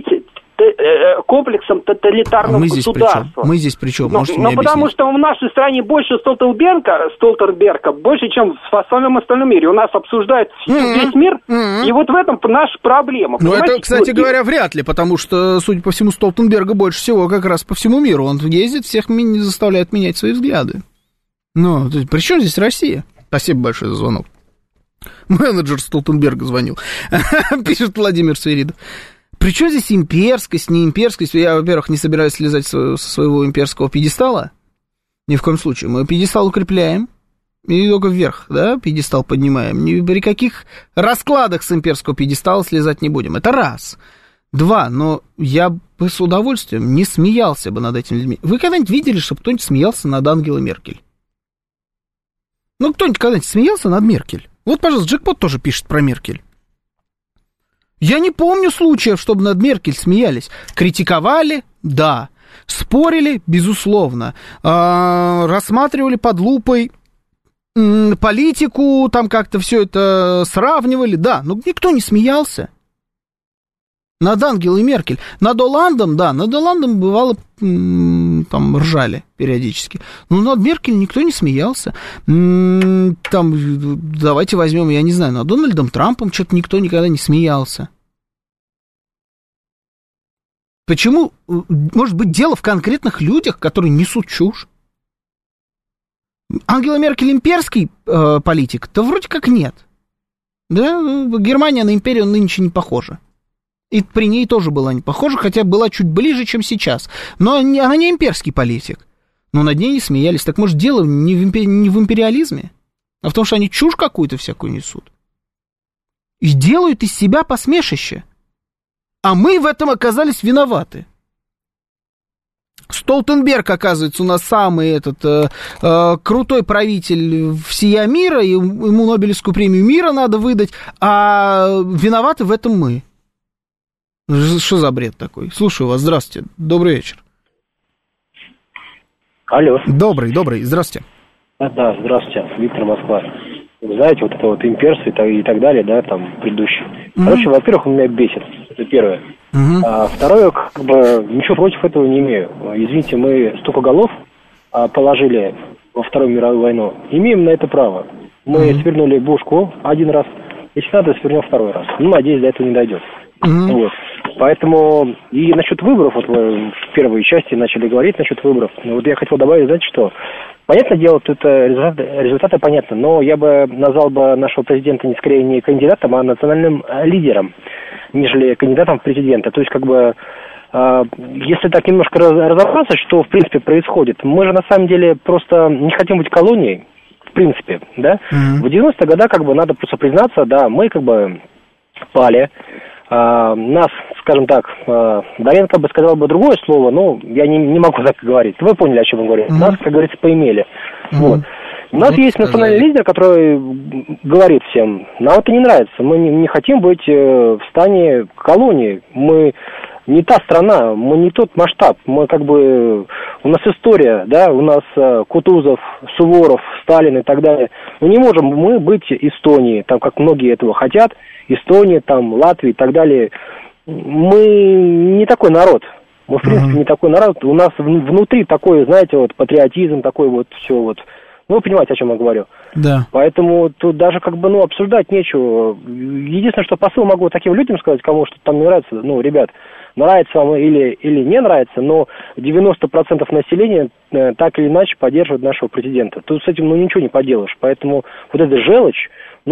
комплексом тоталитарного государства. Мы здесь при чем? Можете мне объяснить? Потому что в нашей стране больше Столтенберга, больше, чем в самом остальном мире. У нас обсуждают весь мир, и вот в этом наша проблема. Ну, это, кстати говоря, вряд ли, потому что, судя по всему, Столтенберга больше всего как раз по всему миру. Он ездит, всех заставляет менять свои взгляды. Ну, при чем здесь Россия? Спасибо большое за звонок. Менеджер Столтенберга звонил. Пишет Владимир Свиридов. Причем здесь имперскость, не имперскость? Я, во-первых, не собираюсь слезать со своего имперского пьедестала. Ни в коем случае. Мы пьедестал укрепляем. И только вверх, да, пьедестал поднимаем. Ни при каких раскладах с имперского пьедестала слезать не будем. Это раз. Два, но я бы с удовольствием не смеялся бы над этими людьми. Вы когда-нибудь видели, чтобы кто-нибудь смеялся над Ангелой Меркель? Ну, кто-нибудь когда-нибудь смеялся над Меркель? Вот, пожалуйста, Джекпот тоже пишет про Меркель. Я не помню случаев, чтобы над Меркель смеялись. Критиковали? Да. Спорили? Безусловно. Рассматривали под лупой политику, там как-то все это сравнивали? Да. Но никто не смеялся. Над Ангелой Меркель. Над Оландом, да, над Оландом бывало там ржали периодически. Но над Меркель никто не смеялся. Там, давайте возьмем, я не знаю, над Дональдом Трампом что-то никто никогда не смеялся. Почему? Может быть, дело в конкретных людях, которые несут чушь? Ангела Меркель имперский политик? Да вроде как нет. Да? Германия на империю нынче не похожа. И при ней тоже была не похожа, хотя была чуть ближе, чем сейчас. Но она не имперский политик. Но над ней не смеялись. Так может, дело не в империализме, а в том, что они чушь какую-то всякую несут. И делают из себя посмешище. А мы в этом оказались виноваты. Столтенберг, оказывается, у нас самый крутой правитель всея мира, и ему Нобелевскую премию мира надо выдать, а виноваты в этом мы. Что за бред такой? Слушаю вас, здравствуйте, добрый вечер. Алло. Добрый, здравствуйте. Да, здравствуйте, Виктор, Москва. Вы знаете, вот это вот имперство и так далее, да, там, предыдущее. Короче, во-первых, он меня бесит, это первое. А второе, как бы, ничего против этого не имею. Извините, мы столько голов положили во Вторую мировую войну, имеем на это право. Мы свернули Бушку один раз, если надо, свернем второй раз. Ну, надеюсь, до этого не дойдет. Вот. Поэтому и насчет выборов, вот вы в первой части начали говорить насчет выборов. Вот я хотел добавить, знаете что? Понятное дело, тут результаты понятны, но я бы назвал бы нашего президента скорее не кандидатом, а национальным лидером. нежели кандидатом в президенты. То есть, как бы, если так немножко разобраться, что, в принципе, происходит, мы же, на самом деле, просто не хотим быть колонией, в принципе, да. В 90-е годы, как бы, надо просто признаться, да, мы, как бы, пали. Нас, скажем так, Доренко бы сказал бы другое слово, но я не могу так говорить. Вы поняли, о чем я говорю. Нас, как говорится, поимели. Вот. У нас есть национальный лидер, который говорит всем: нам это не нравится, мы не хотим быть в стане колонии, мы не та страна, мы не тот масштаб, мы как бы, у нас история, да, у нас Кутузов, Суворов, Сталин и так далее. Но не можем мы быть Эстонией, там, как многие этого хотят, Эстония, там, Латвия и так далее. Мы не такой народ. Мы, в принципе, не такой народ. У нас внутри такой, знаете, вот патриотизм, такой вот все вот. Ну, вы понимаете, о чем я говорю. Да. Поэтому тут даже как бы, обсуждать нечего. Единственное, что посыл могу таким людям сказать, кому что-то там не нравится, ребят, нравится вам или не нравится, но 90% населения так или иначе поддерживают нашего президента. Тут с этим, ничего не поделаешь. Поэтому вот эта желчь,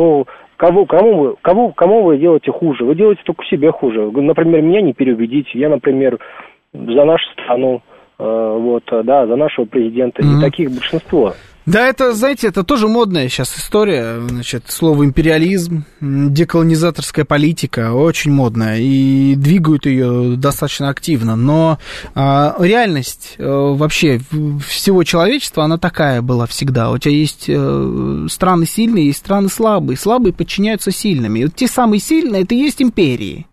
кому вы делаете хуже? Вы делаете только себе хуже. Например, меня не переубедить. Я, например, за нашу страну, за нашего президента. И таких большинство. Да, это, знаете, это тоже модная сейчас история, слово империализм, деколонизаторская политика, очень модная, и двигают ее достаточно активно, но реальность вообще всего человечества, она такая была всегда. У тебя есть страны сильные, есть страны слабые, слабые подчиняются сильным, и вот те самые сильные, это и есть империи.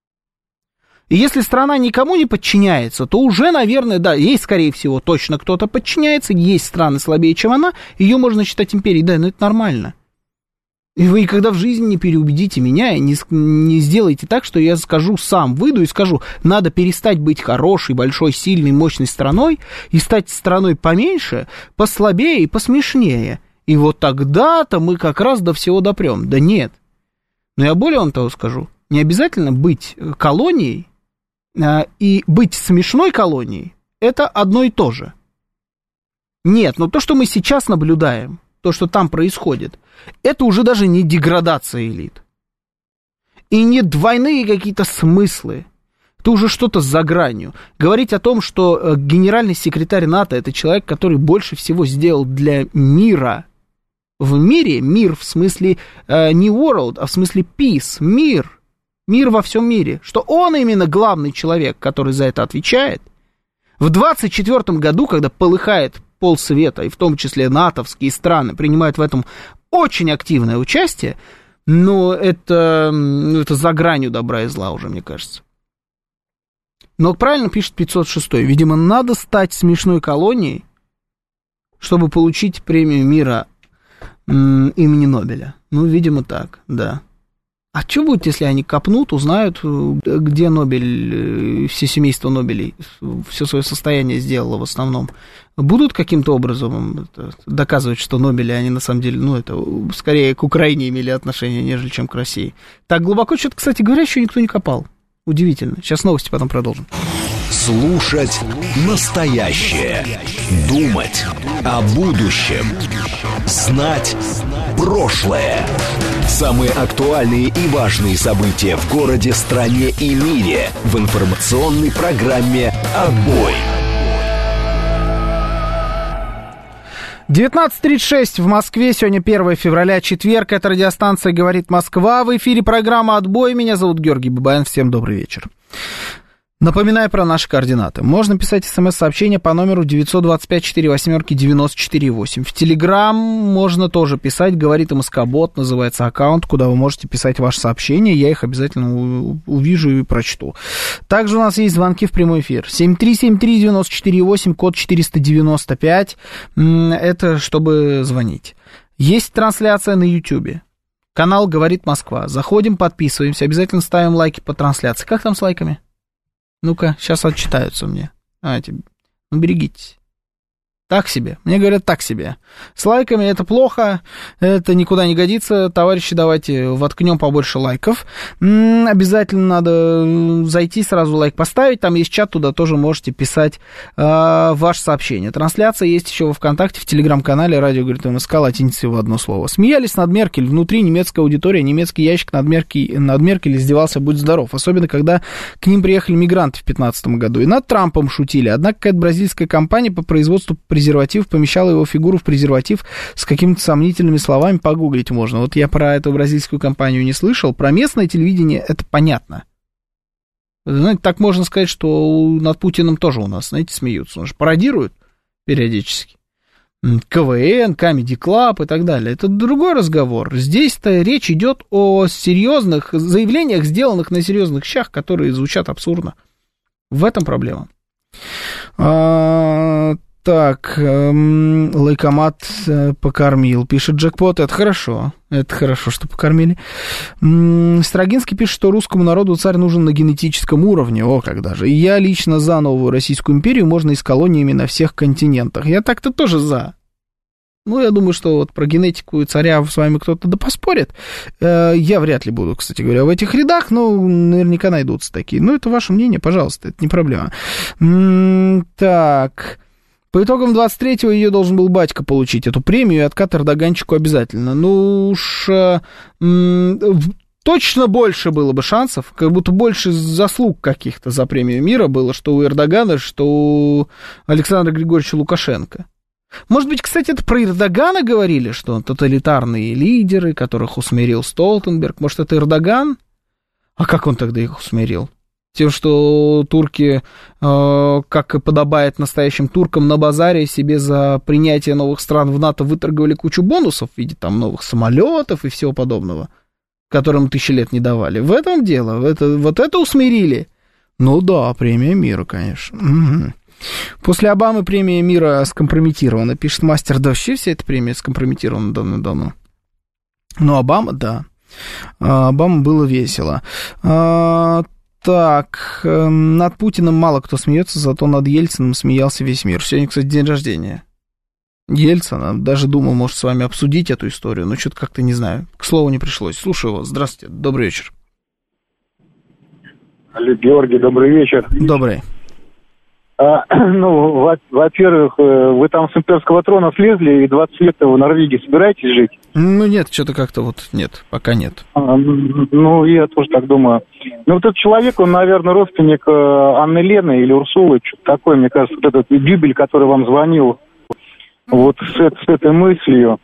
И если страна никому не подчиняется, то уже, наверное, да, ей, скорее всего, точно кто-то подчиняется, есть страны слабее, чем она, ее можно считать империей, да, но это нормально. И вы никогда в жизни не переубедите меня, и не сделайте так, что я скажу сам, выйду и скажу, надо перестать быть хорошей, большой, сильной, мощной страной и стать страной поменьше, послабее и посмешнее. И вот тогда-то мы как раз до всего допрем. Да нет. Но я более вам того скажу, не обязательно быть колонией, и быть смешной колонией, это одно и то же. Нет, но то, что мы сейчас наблюдаем, то, что там происходит, это уже даже не деградация элит. И не двойные какие-то смыслы. Это уже что-то за гранью. Говорить о том, что генеральный секретарь НАТО — это человек, который больше всего сделал для мира. В мире, мир в смысле не world, а в смысле peace, мир. Мир во всем мире, что он именно главный человек, который за это отвечает. В 24 году, когда полыхает полсвета, и в том числе натовские страны принимают в этом очень активное участие, но это за гранью добра и зла уже, мне кажется. Но правильно пишет 506. Видимо, надо стать смешной колонией, чтобы получить премию мира имени Нобеля. Видимо, так, да. А что будет, если они копнут, узнают, где Нобель, все семейство Нобелей, все свое состояние сделало в основном? Будут каким-то образом доказывать, что Нобели, они на самом деле, это скорее к Украине имели отношение, нежели чем к России? Так глубоко что-то, кстати говоря, еще никто не копал. Удивительно. Сейчас новости, потом продолжим. Слушать настоящее. Думать о будущем. Знать прошлое. Самые актуальные и важные события в городе, стране и мире в информационной программе «Отбой». 19:36 в Москве. Сегодня 1 февраля, четверг. Это радиостанция «Говорит Москва». В эфире программа «Отбой». Меня зовут Георгий Бабаян. Всем добрый вечер. Напоминаю про наши координаты. Можно писать смс-сообщение по номеру 925-48-94-8. В Телеграм можно тоже писать. «Говорит МСК-бот» называется аккаунт, куда вы можете писать ваши сообщения. Я их обязательно увижу и прочту. Также у нас есть звонки в прямой эфир. 7373948, код 495. Это чтобы звонить. Есть трансляция на YouTube. Канал «Говорит Москва». Заходим, подписываемся. Обязательно ставим лайки по трансляции. Как там с лайками? Ну-ка, сейчас отчитаются мне. Берегитесь. Так себе. Мне говорят, так себе. С лайками это плохо, это никуда не годится. Товарищи, давайте воткнем побольше лайков. Обязательно надо зайти, сразу лайк поставить. Там есть чат, туда тоже можете писать ваше сообщение. Трансляция есть еще во ВКонтакте, в Телеграм-канале «Радио говорит МСК», латиницей в одно слово. Смеялись над Меркель. Внутри немецкая аудитория, немецкий ящик над Меркель издевался, будь здоров. Особенно, когда к ним приехали мигранты в 2015 году. И над Трампом шутили. Однако какая-то бразильская компания по производству презерватив помещала его фигуру в презерватив с какими-то сомнительными словами, погуглить можно. Вот я про эту бразильскую компанию не слышал. Про местное телевидение это понятно. Знаете, так можно сказать, что над Путиным тоже у нас, знаете, смеются. Он же пародирует периодически. КВН, Comedy Club и так далее. Это другой разговор. Здесь-то речь идет о серьезных заявлениях, сделанных на серьезных щах, которые звучат абсурдно. В этом проблема. Так, лайкомат покормил, пишет Джекпот, это хорошо, что покормили. Строгинский пишет, что русскому народу царь нужен на генетическом уровне, о, когда же. И я лично за новую Российскую империю, можно и с колониями на всех континентах. Я так-то тоже за. Ну, я думаю, что вот про генетику царя с вами кто-то да поспорит. Я вряд ли буду, кстати говоря, в этих рядах, но наверняка найдутся такие. Ну, это ваше мнение, пожалуйста, это не проблема. Так... По итогам 23-го ее должен был батька получить, эту премию, и откат Эрдоганчику обязательно. Ну уж точно больше было бы шансов, как будто больше заслуг каких-то за премию мира было, что у Эрдогана, что у Александра Григорьевича Лукашенко. Может быть, кстати, это про Эрдогана говорили, что он тоталитарные лидеры, которых усмирил Столтенберг. Может, это Эрдоган? А как он тогда их усмирил? Тем, что турки, как и подобает настоящим туркам, на базаре себе за принятие новых стран в НАТО выторговали кучу бонусов в виде там новых самолетов и всего подобного, которым 1000 лет не давали. В этом дело. Вот это усмирили. Ну да, премия мира, конечно. Угу. После Обамы премия мира скомпрометирована, пишет мастер. Да вообще вся эта премия скомпрометирована давно. Ну, Обама, да. Обама было весело. Так, над Путиным мало кто смеется, зато над Ельциным смеялся весь мир. Сегодня, кстати, день рождения Ельцина. Даже думал, может, с вами обсудить эту историю, но что-то как-то не знаю. К слову не пришлось. Слушаю вас. Здравствуйте. Добрый вечер. Алло, Георгий, добрый вечер. Добрый. Ну, во-первых, вы там с имперского трона слезли и 20 лет в Норвегии собираетесь жить? Ну, нет, что-то как-то вот нет, пока нет. Ну, я тоже так думаю. Ну, вот этот человек, он, наверное, родственник Анны Лены или Урсулы, что-то такое, мне кажется, вот этот Дюбель, который вам звонил, вот с этой мыслью.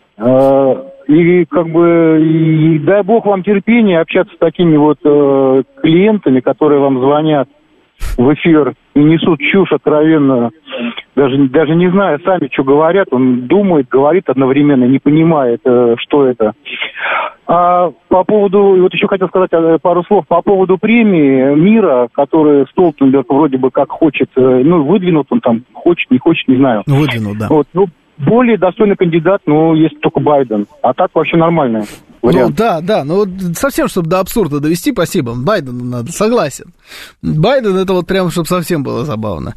И как бы, и дай бог вам терпения общаться с такими вот клиентами, которые вам звонят в эфир и несут чушь откровенно, даже не зная сами, что говорят, он думает, говорит одновременно, не понимает, что это. А по поводу, вот еще хотел сказать пару слов по поводу премии мира, которую Столтенберг вроде бы как хочет, ну, выдвинут он там, хочет, не знаю. Выдвинут, да. Вот, ну, более достойный кандидат, ну, есть только Байден, а так вообще нормально. Ну, да, ну вот совсем, чтобы до абсурда довести, спасибо, Байдену надо, согласен. Байден, это вот прям, чтобы совсем было забавно.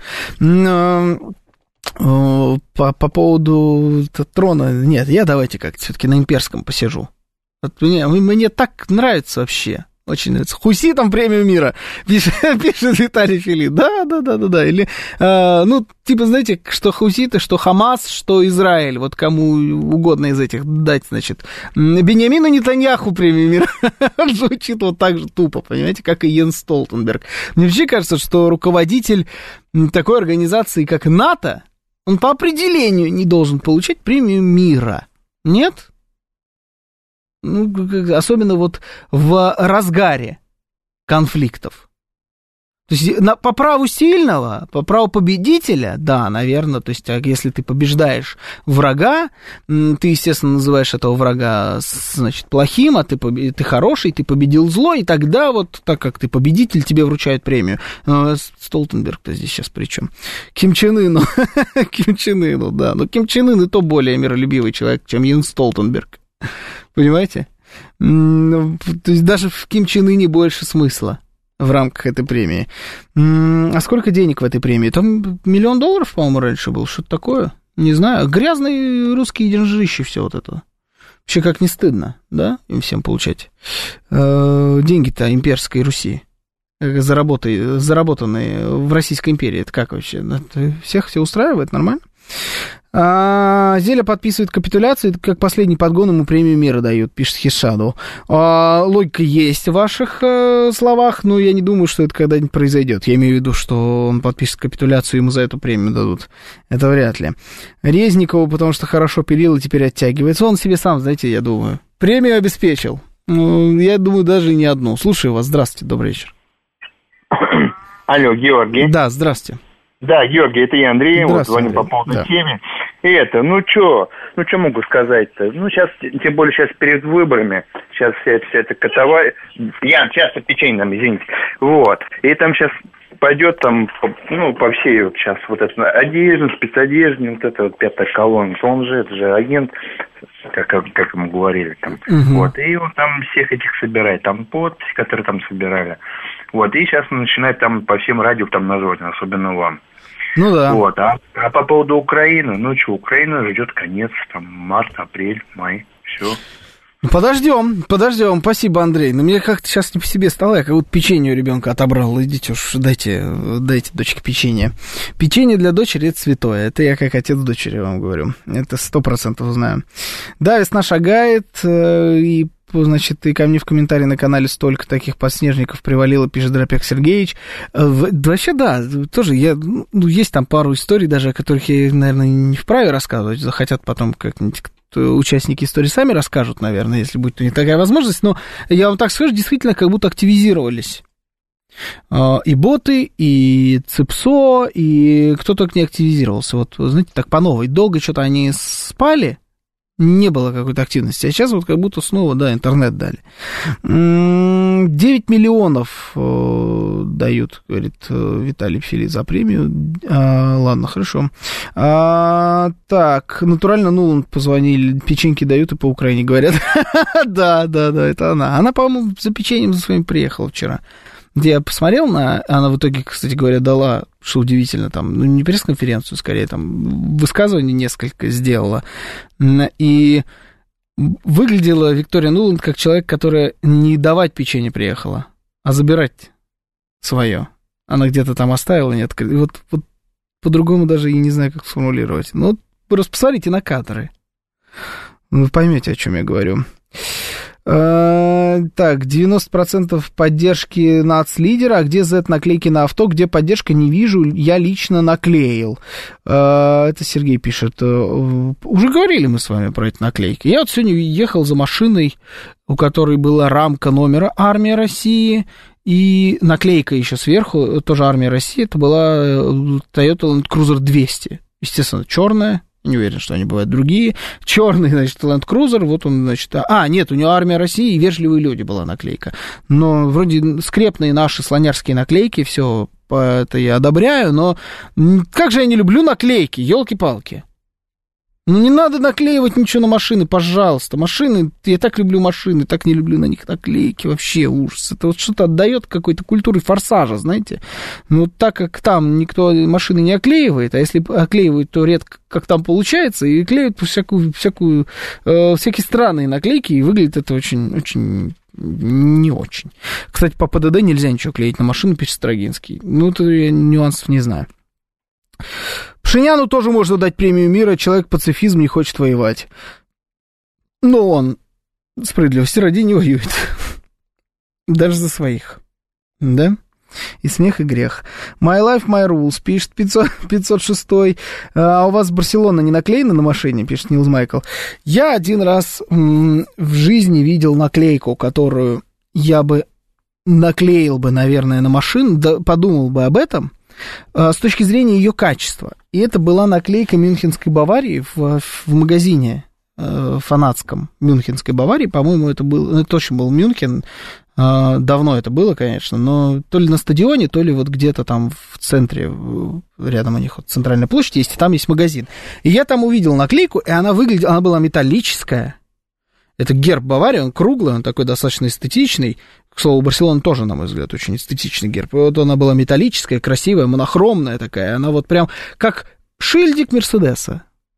По поводу трона, нет, я давайте как-то все-таки на имперском посижу. Вот мне так нравится вообще. Очень нравится. Хуситам премию мира, пишет Виталий Филипп. Да. Или, ну, типа, знаете, что хуситы, что Хамас, что Израиль. Вот кому угодно из этих дать, значит. Беньямину Нетаньяху премию мира. Звучит вот так же тупо, понимаете, как и Йенс Столтенберг. Мне вообще кажется, что руководитель такой организации, как НАТО, он по определению не должен получать премию мира. Нет? Ну, особенно вот в разгаре конфликтов. То есть по праву сильного, по праву победителя, да, наверное, то есть если ты побеждаешь врага, ты, естественно, называешь этого врага, значит, плохим, а ты хороший, ты победил зло, и тогда вот, так как ты победитель, тебе вручают премию. Столтенберг-то здесь сейчас при чем? Ким Чен Ыну, да, но Ким Чен Ын и то более миролюбивый человек, чем Йенс Столтенберг. Понимаете? То есть даже в Ким Чен Ыне больше смысла в рамках этой премии. А сколько денег в этой премии? Там $1 000 000, по-моему, раньше было, что-то такое. Не знаю, грязные русские деньжищи, все вот это. Вообще как не стыдно, да, им всем получать деньги-то имперской Руси, заработанные в Российской империи. Это как вообще? Это всех все устраивает? Нормально? Зеля подписывает капитуляцию, это как последний подгон ему премию мира дают, пишет Хишаду. Логика есть в ваших словах, но я не думаю, что это когда-нибудь произойдет. Я имею в виду, что он подпишет капитуляцию, ему за эту премию дадут. Это вряд ли. Резникову, потому что хорошо пилил и теперь оттягивается. Он себе сам, знаете, я думаю, премию обеспечил. Я думаю, даже не одну. Слушаю вас. Здравствуйте, добрый вечер. Алло, Георгий. Да, здравствуйте. Да, Георгий, это я, Андрей, вот звоню по поводу темы. Что могу сказать-то? Сейчас, тем более сейчас перед выборами, сейчас вся эта катавая, я часто печенье там, извините, вот, и там сейчас пойдет там, по всей вот сейчас вот это одежда, спецодежда, вот это вот пятая колонна, он же, это же агент, как ему говорили там, вот, и он там всех этих собирает, там подписи, которые там собирали, вот, и сейчас начинает там по всем радио там назвать, особенно вам. Ну да. Вот, а по поводу Украины, Украина ждет конец, там, март, апрель, май, все. Подождем, спасибо, Андрей. Но мне как-то сейчас не по себе стало, я как будто печенье у ребенка отобрал. Идите уж, дайте дочке печенье. Печенье для дочери — это святое. Это я как отец дочери вам говорю. Это 100% знаю. Да, весна шагает, и значит, и ко мне в комментарии на канале столько таких подснежников привалило, пишет Дропек Сергеевич. Вообще, да, тоже есть там пару историй даже, о которых я, наверное, не вправе рассказывать, захотят потом как-нибудь участники истории сами расскажут, наверное, если будет у них такая возможность, но я вам так скажу, действительно, как будто активизировались и боты, и ЦИПСО, и кто только не активизировался. Вот, знаете, так по новой. Долго что-то они спали, не было какой-то активности, а сейчас вот как будто снова, да, интернет дали. 9 миллионов дают, говорит Виталий Пфили, за премию. Ладно, хорошо. Так, натурально Нуланд позвонили, печеньки дают и по Украине говорят. Да, это она. Она, по-моему, за печеньем за своим приехала вчера. Где я посмотрел она в итоге, кстати говоря, дала, что удивительно, там, не пресс-конференцию, скорее, там, высказывание несколько сделала, и выглядела Виктория Нуланд как человек, которая не давать печенье приехала, а забирать свое. Она где-то там оставила, не открыла. И вот по-другому даже и не знаю, как сформулировать. Ну, вы посмотрите на кадры. Вы поймете, о чем я говорю. Так, 90% поддержки нацлидера, а где Z-наклейки на авто, где поддержка, не вижу, я лично наклеил. Это Сергей пишет. Уже говорили мы с вами про эти наклейки. Я вот сегодня ехал за машиной, у которой была рамка номера «Армия России», и наклейка еще сверху, тоже «Армия России», это была Toyota Land Cruiser 200. Естественно, черная. Не уверен, что они бывают другие. Черный, значит, Land Cruiser, вот он, значит... нет, у него «Армия России» и «Вежливые люди» была наклейка. Но вроде скрепные наши слонярские наклейки, все это я одобряю, но как же я не люблю наклейки, елки-палки. Ну, не надо наклеивать ничего на машины, пожалуйста. Машины, я так люблю машины, так не люблю на них наклейки, вообще ужас. Это вот что-то отдает какой-то культуре форсажа, знаете. Ну, так как там никто машины не оклеивает, а если оклеивают, то редко как там получается, и клеят всякие странные наклейки, и выглядит это очень не очень. Кстати, по ПДД нельзя ничего клеить на машину, пишет Строгинский. Ну, это я нюансов не знаю. Пшиняну тоже можно дать премию мира, человек пацифизм, не хочет воевать. Но он справедливости ради не воюет. Даже за своих. Да? И смех, и грех. My life, my rules, пишет 506. А у вас Барселона не наклеена на машине, пишет Нилс Майкл. Я один раз в жизни видел наклейку, которую я бы наклеил бы, наверное, на машину, да, подумал бы об этом, с точки зрения ее качества. И это была наклейка Мюнхенской Баварии в магазине фанатском Мюнхенской Баварии. По-моему, это точно был Мюнхен. Давно это было, конечно, но то ли на стадионе, то ли вот где-то там в центре, рядом у них вот центральная площадь есть, и там есть магазин. И я там увидел наклейку, и она была металлическая. Это герб Баварии, он круглый, он такой достаточно эстетичный. К слову, Барселона тоже, на мой взгляд, очень эстетичный герб. И вот она была металлическая, красивая, монохромная такая. Она вот прям как шильдик Мерседеса.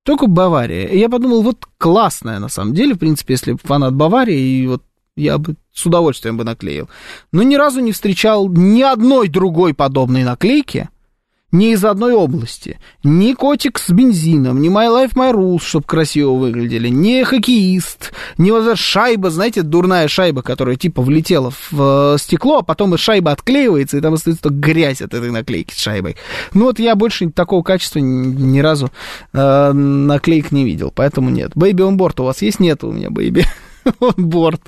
Только Бавария. И я подумал, вот классная, на самом деле, в принципе, если фанат Баварии, и вот я бы с удовольствием бы наклеил. Но ни разу не встречал ни одной другой подобной наклейки, ни из одной области. Ни котик с бензином, ни My Life, My Rules, чтобы красиво выглядели, ни хоккеист, ни вот эта шайба, знаете, дурная шайба, которая типа влетела в стекло, а потом и шайба отклеивается, и там остается только грязь от этой наклейки с шайбой. Ну вот я больше такого качества ни разу наклеек не видел, поэтому нет. Baby on board у вас есть? Нет у меня Baby on board.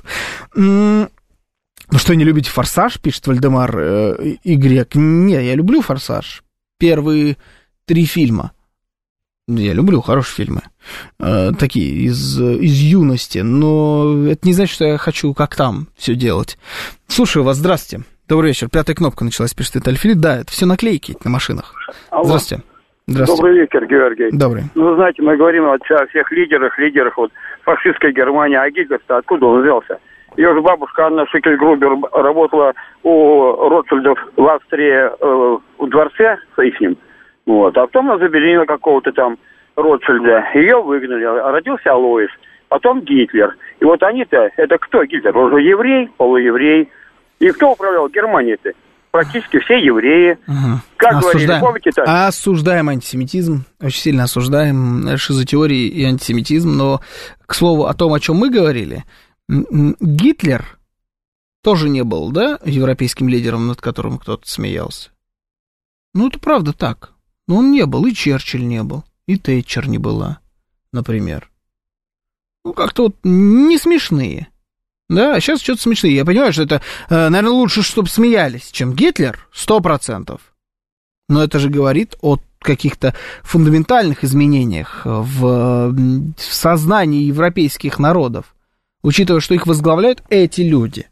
Вы что, не любите «Форсаж», пишет Вальдемар и Грек? Не, я люблю «Форсаж». Первые 3 фильма. Я люблю хорошие фильмы. Такие, из юности. Но это не значит, что я хочу, как там, все делать. Слушаю вас, здравствуйте. Добрый вечер. 5-я кнопка началась, пишет Итальфилит. Да, это все наклейки на машинах. Алло. Здравствуйте. Здравствуйте. Добрый вечер, Георгий. Добрый. Ну, вы знаете, мы говорим о всех лидерах вот фашистской Германии. А Гитлер-то откуда он взялся? Ее же бабушка Анна Шикельгрубер работала у Ротшильдов в Австрии в дворце с ихним. Вот. А потом она забеременела какого-то там Ротшильда. Ее выгнали. Родился Алоис. Потом Гитлер. И вот они-то, это кто Гитлер? Он же еврей, полуеврей. И кто управлял Германией-то? Практически все евреи. Угу. Как говорили, помните-то? Осуждаем антисемитизм. Очень сильно осуждаем шизотеории и антисемитизм. Но, к слову, о том, о чем мы говорили... Гитлер тоже не был, да, европейским лидером, над которым кто-то смеялся. Ну, это правда так. Но он не был, и Черчилль не был, и Тэтчер не была, например. Ну, как-то вот не смешные. Да, сейчас что-то смешные. Я понимаю, что это, наверное, лучше, чтобы смеялись, чем Гитлер, 100%. Но это же говорит о каких-то фундаментальных изменениях в сознании европейских народов, учитывая, что их возглавляют эти люди.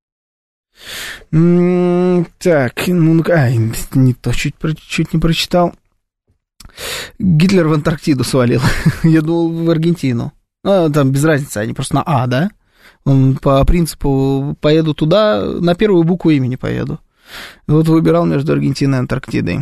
Так, не то, чуть не прочитал. Гитлер в Антарктиду свалил. Я думал, в Аргентину. Там без разницы, они просто на А, да? Он по принципу поеду туда, на первую букву имени поеду. Вот выбирал между Аргентиной и Антарктидой.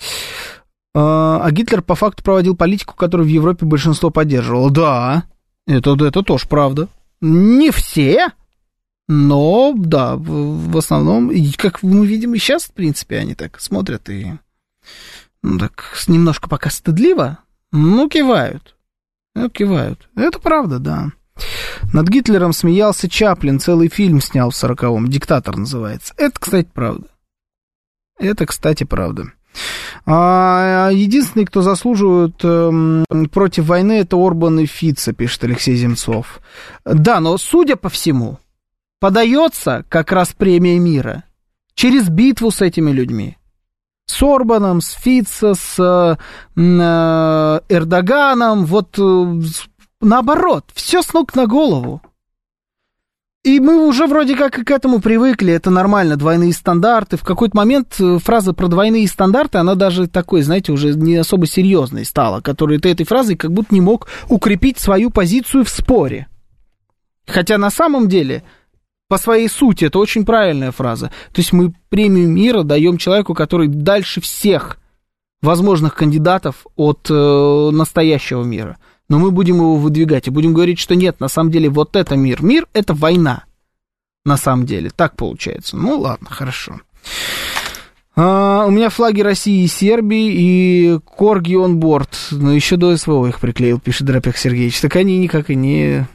А Гитлер по факту проводил политику, которую в Европе большинство поддерживало. Да, это тоже правда. Не все, но, да, в основном, и как мы видим и сейчас, в принципе, они так смотрят и, ну, так, немножко пока стыдливо, ну, кивают. Это правда, да. Над Гитлером смеялся Чаплин, целый фильм снял в 40-м, «Диктатор» называется. Это, кстати, правда. Единственный, кто заслуживает против войны, это Орбан и Фица, пишет Алексей Земцов. Да, но, судя по всему, подается как раз премия мира через битву с этими людьми. С Орбаном, с Фица, с Эрдоганом, вот наоборот, все с ног на голову. И мы уже вроде как и к этому привыкли, это нормально, двойные стандарты. В какой-то момент фраза про двойные стандарты, она даже такой, знаете, уже не особо серьезной стала, которую ты этой фразой как будто не мог укрепить свою позицию в споре. Хотя на самом деле, по своей сути, это очень правильная фраза. То есть мы премию мира даем человеку, который дальше всех возможных кандидатов от настоящего мира. Но мы будем его выдвигать и будем говорить, что нет, на самом деле вот это мир. Мир — это война, на самом деле. Так получается. Ну, ладно, хорошо. У меня флаги России и Сербии и Корги он борт. Но еще до СВО их приклеил, пишет Дропек Сергеевич. Так они никак и не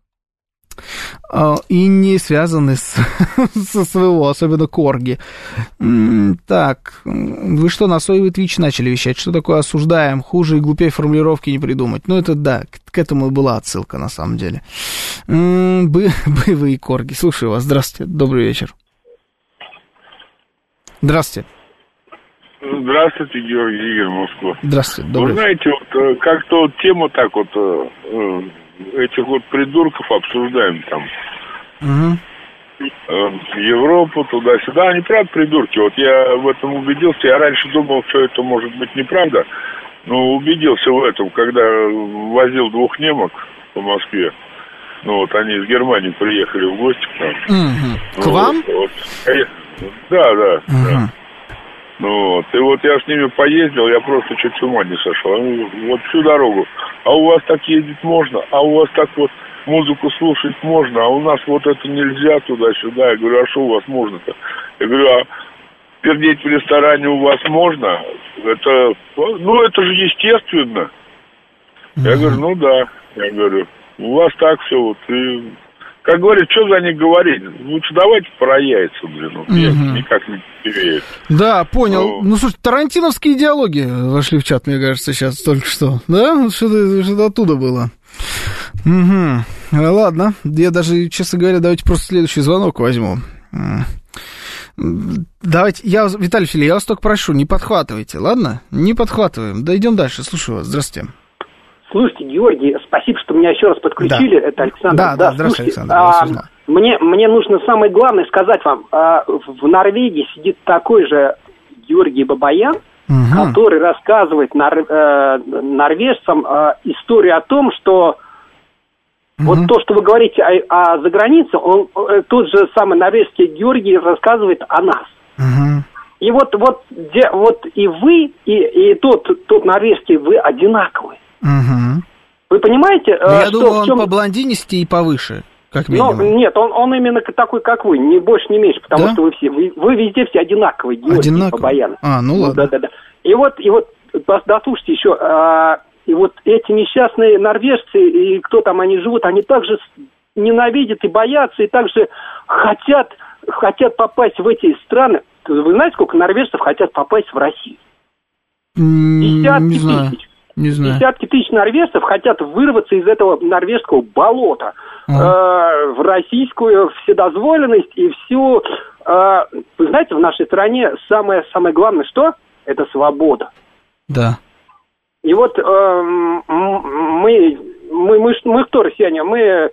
связаны с СВО, особенно Корги. Так, вы что, на соевый твич начали вещать? Что такое осуждаем? Хуже и глупее формулировки не придумать. Ну, это да, к этому и была отсылка, на самом деле. Боевые Корги. Слушаю вас. Здравствуйте. Добрый вечер. Здравствуйте. Здравствуйте, Георгий, Игорь, Москва. Здравствуйте. Вы знаете, вот как-то вот тему так вот этих вот придурков обсуждаем там. Угу. Европу, туда-сюда. Они правда придурки. Вот я в этом убедился. Я раньше думал, что это может быть неправда. Но убедился в этом, когда возил 2 немок по Москве. Ну вот они из Германии приехали в гости к нам. Угу. К вам? Вот. Да. Ну вот, и вот я с ними поездил, я просто чуть с ума не сошел. Они вот всю дорогу. А у вас так ездить можно, а у вас так вот музыку слушать можно, а у нас вот это нельзя туда-сюда. Я говорю, а что у вас можно-то? Я говорю, а пердеть в ресторане у вас можно? Это, ну, это же естественно. Я говорю, ну да. Я говорю, у вас так все вот. И, как говорят, что за них говорить? Лучше давайте про яйца, блин. Я никак не верю. Да, понял. Ну, слушай, тарантиновские диалоги вошли в чат, мне кажется, сейчас только что. Да? Что-то оттуда было. Ладно. Я даже, честно говоря, давайте просто следующий звонок возьму. Давайте, Виталий Филиппович, я вас только прошу, не подхватывайте, ладно? Не подхватываем. Да, идем дальше. Слушаю вас. Здравствуйте. Слушайте, Георгий, спасибо, что меня еще раз подключили. Да. Это Александр. Да, здравствуйте, Александр. Мне нужно самое главное сказать вам. В Норвегии сидит такой же Георгий Бабаян, который рассказывает норвежцам историю о том, что вот то, что вы говорите о загранице, тот же самый норвежский Георгий рассказывает о нас. И вот и вы, и тот норвежский, вы одинаковые. Вы понимаете, я думаю, он по блондинисти и повыше, как минимум. Но, нет, он именно такой, как вы, не больше, не меньше, потому что вы везде все одинаковые, Георгий Бабаян. Ну ладно. Да. И вот, дослушайте еще, и вот эти несчастные норвежцы, и кто там они живут, они также ненавидят и боятся, и также хотят попасть в эти страны. Вы знаете, сколько норвежцев хотят попасть в Россию? Не знаю. Десятки тысяч норвежцев хотят вырваться из этого норвежского болота в российскую вседозволенность и всю... вы знаете, в нашей стране самое главное что? Это свобода. Да. И вот мы кто, россияне? Мы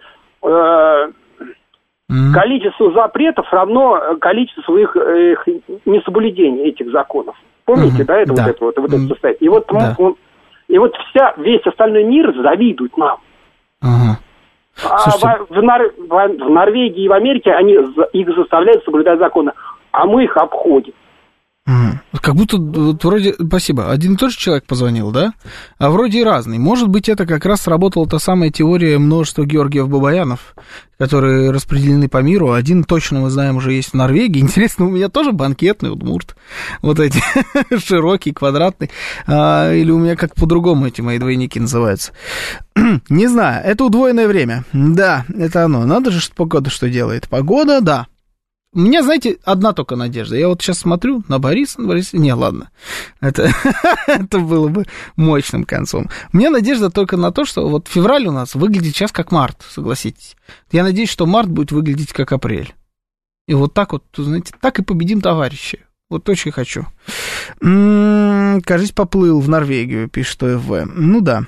количество запретов равно количеству их несоблюдения этих законов. Помните, да, это вот это состояние. И вот весь остальной мир завидует нам. Слушайте... в Норвегии и в Америке их заставляют соблюдать законы, а мы их обходим. Как будто вот вроде, спасибо, один и тот же человек позвонил, да? А вроде и разный. Может быть, это как раз сработала та самая теория множества Георгиев Бабаянов, которые распределены по миру. Один точно, мы знаем, уже есть в Норвегии. Интересно, у меня тоже банкетный удмурт. Вот эти широкий, квадратный. Или у меня как по-другому эти мои двойники называются. Не знаю, это удвоенное время. Да, это оно. Надо же, что погода что делает. Погода, да. У меня, знаете, одна только надежда. Я вот сейчас смотрю на Бориса. Не, ладно. Это было бы мощным концом. У меня надежда только на то, что вот февраль у нас выглядит сейчас как март, согласитесь. Я надеюсь, что март будет выглядеть как апрель. И вот так вот, знаете, так и победим, товарищи. Вот очень хочу. Кажись, поплыл в Норвегию, пишет ОФВ. Ну да.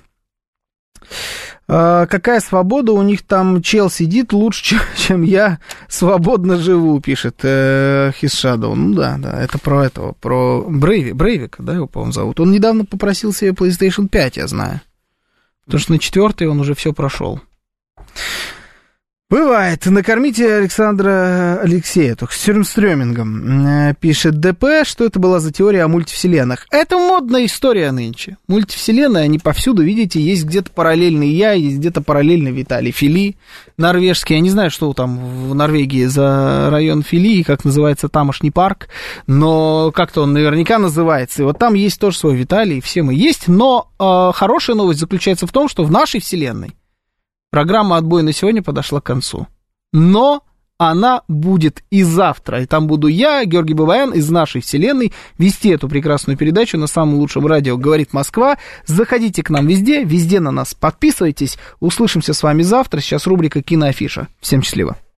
Какая свобода, у них там чел сидит лучше, чем я свободно живу, пишет Хисшадоу. Ну да, это про Брейвика, да, его, по-моему, зовут. Он недавно попросил себе PlayStation 5, я знаю. Потому что на 4-й он уже все прошел. Бывает. Накормите Александра Алексея, только с сюрмстрёмингом. Пишет ДП, что это была за теория о мультивселенных. Это модная история нынче. Мультивселенные, они повсюду, видите, есть где-то параллельный я, есть где-то параллельный Виталий Фили, норвежский. Я не знаю, что там в Норвегии за район Фили, как называется тамошний парк, но как-то он наверняка называется. И вот там есть тоже свой Виталий, все мы есть. Но хорошая новость заключается в том, что в нашей вселенной программа «Отбой» на сегодня подошла к концу. Но она будет и завтра. И там буду я, Георгий Бабаян, из нашей вселенной, вести эту прекрасную передачу на самом лучшем радио «Говорит Москва». Заходите к нам везде на нас подписывайтесь. Услышимся с вами завтра. Сейчас рубрика «Киноафиша». Всем счастливо.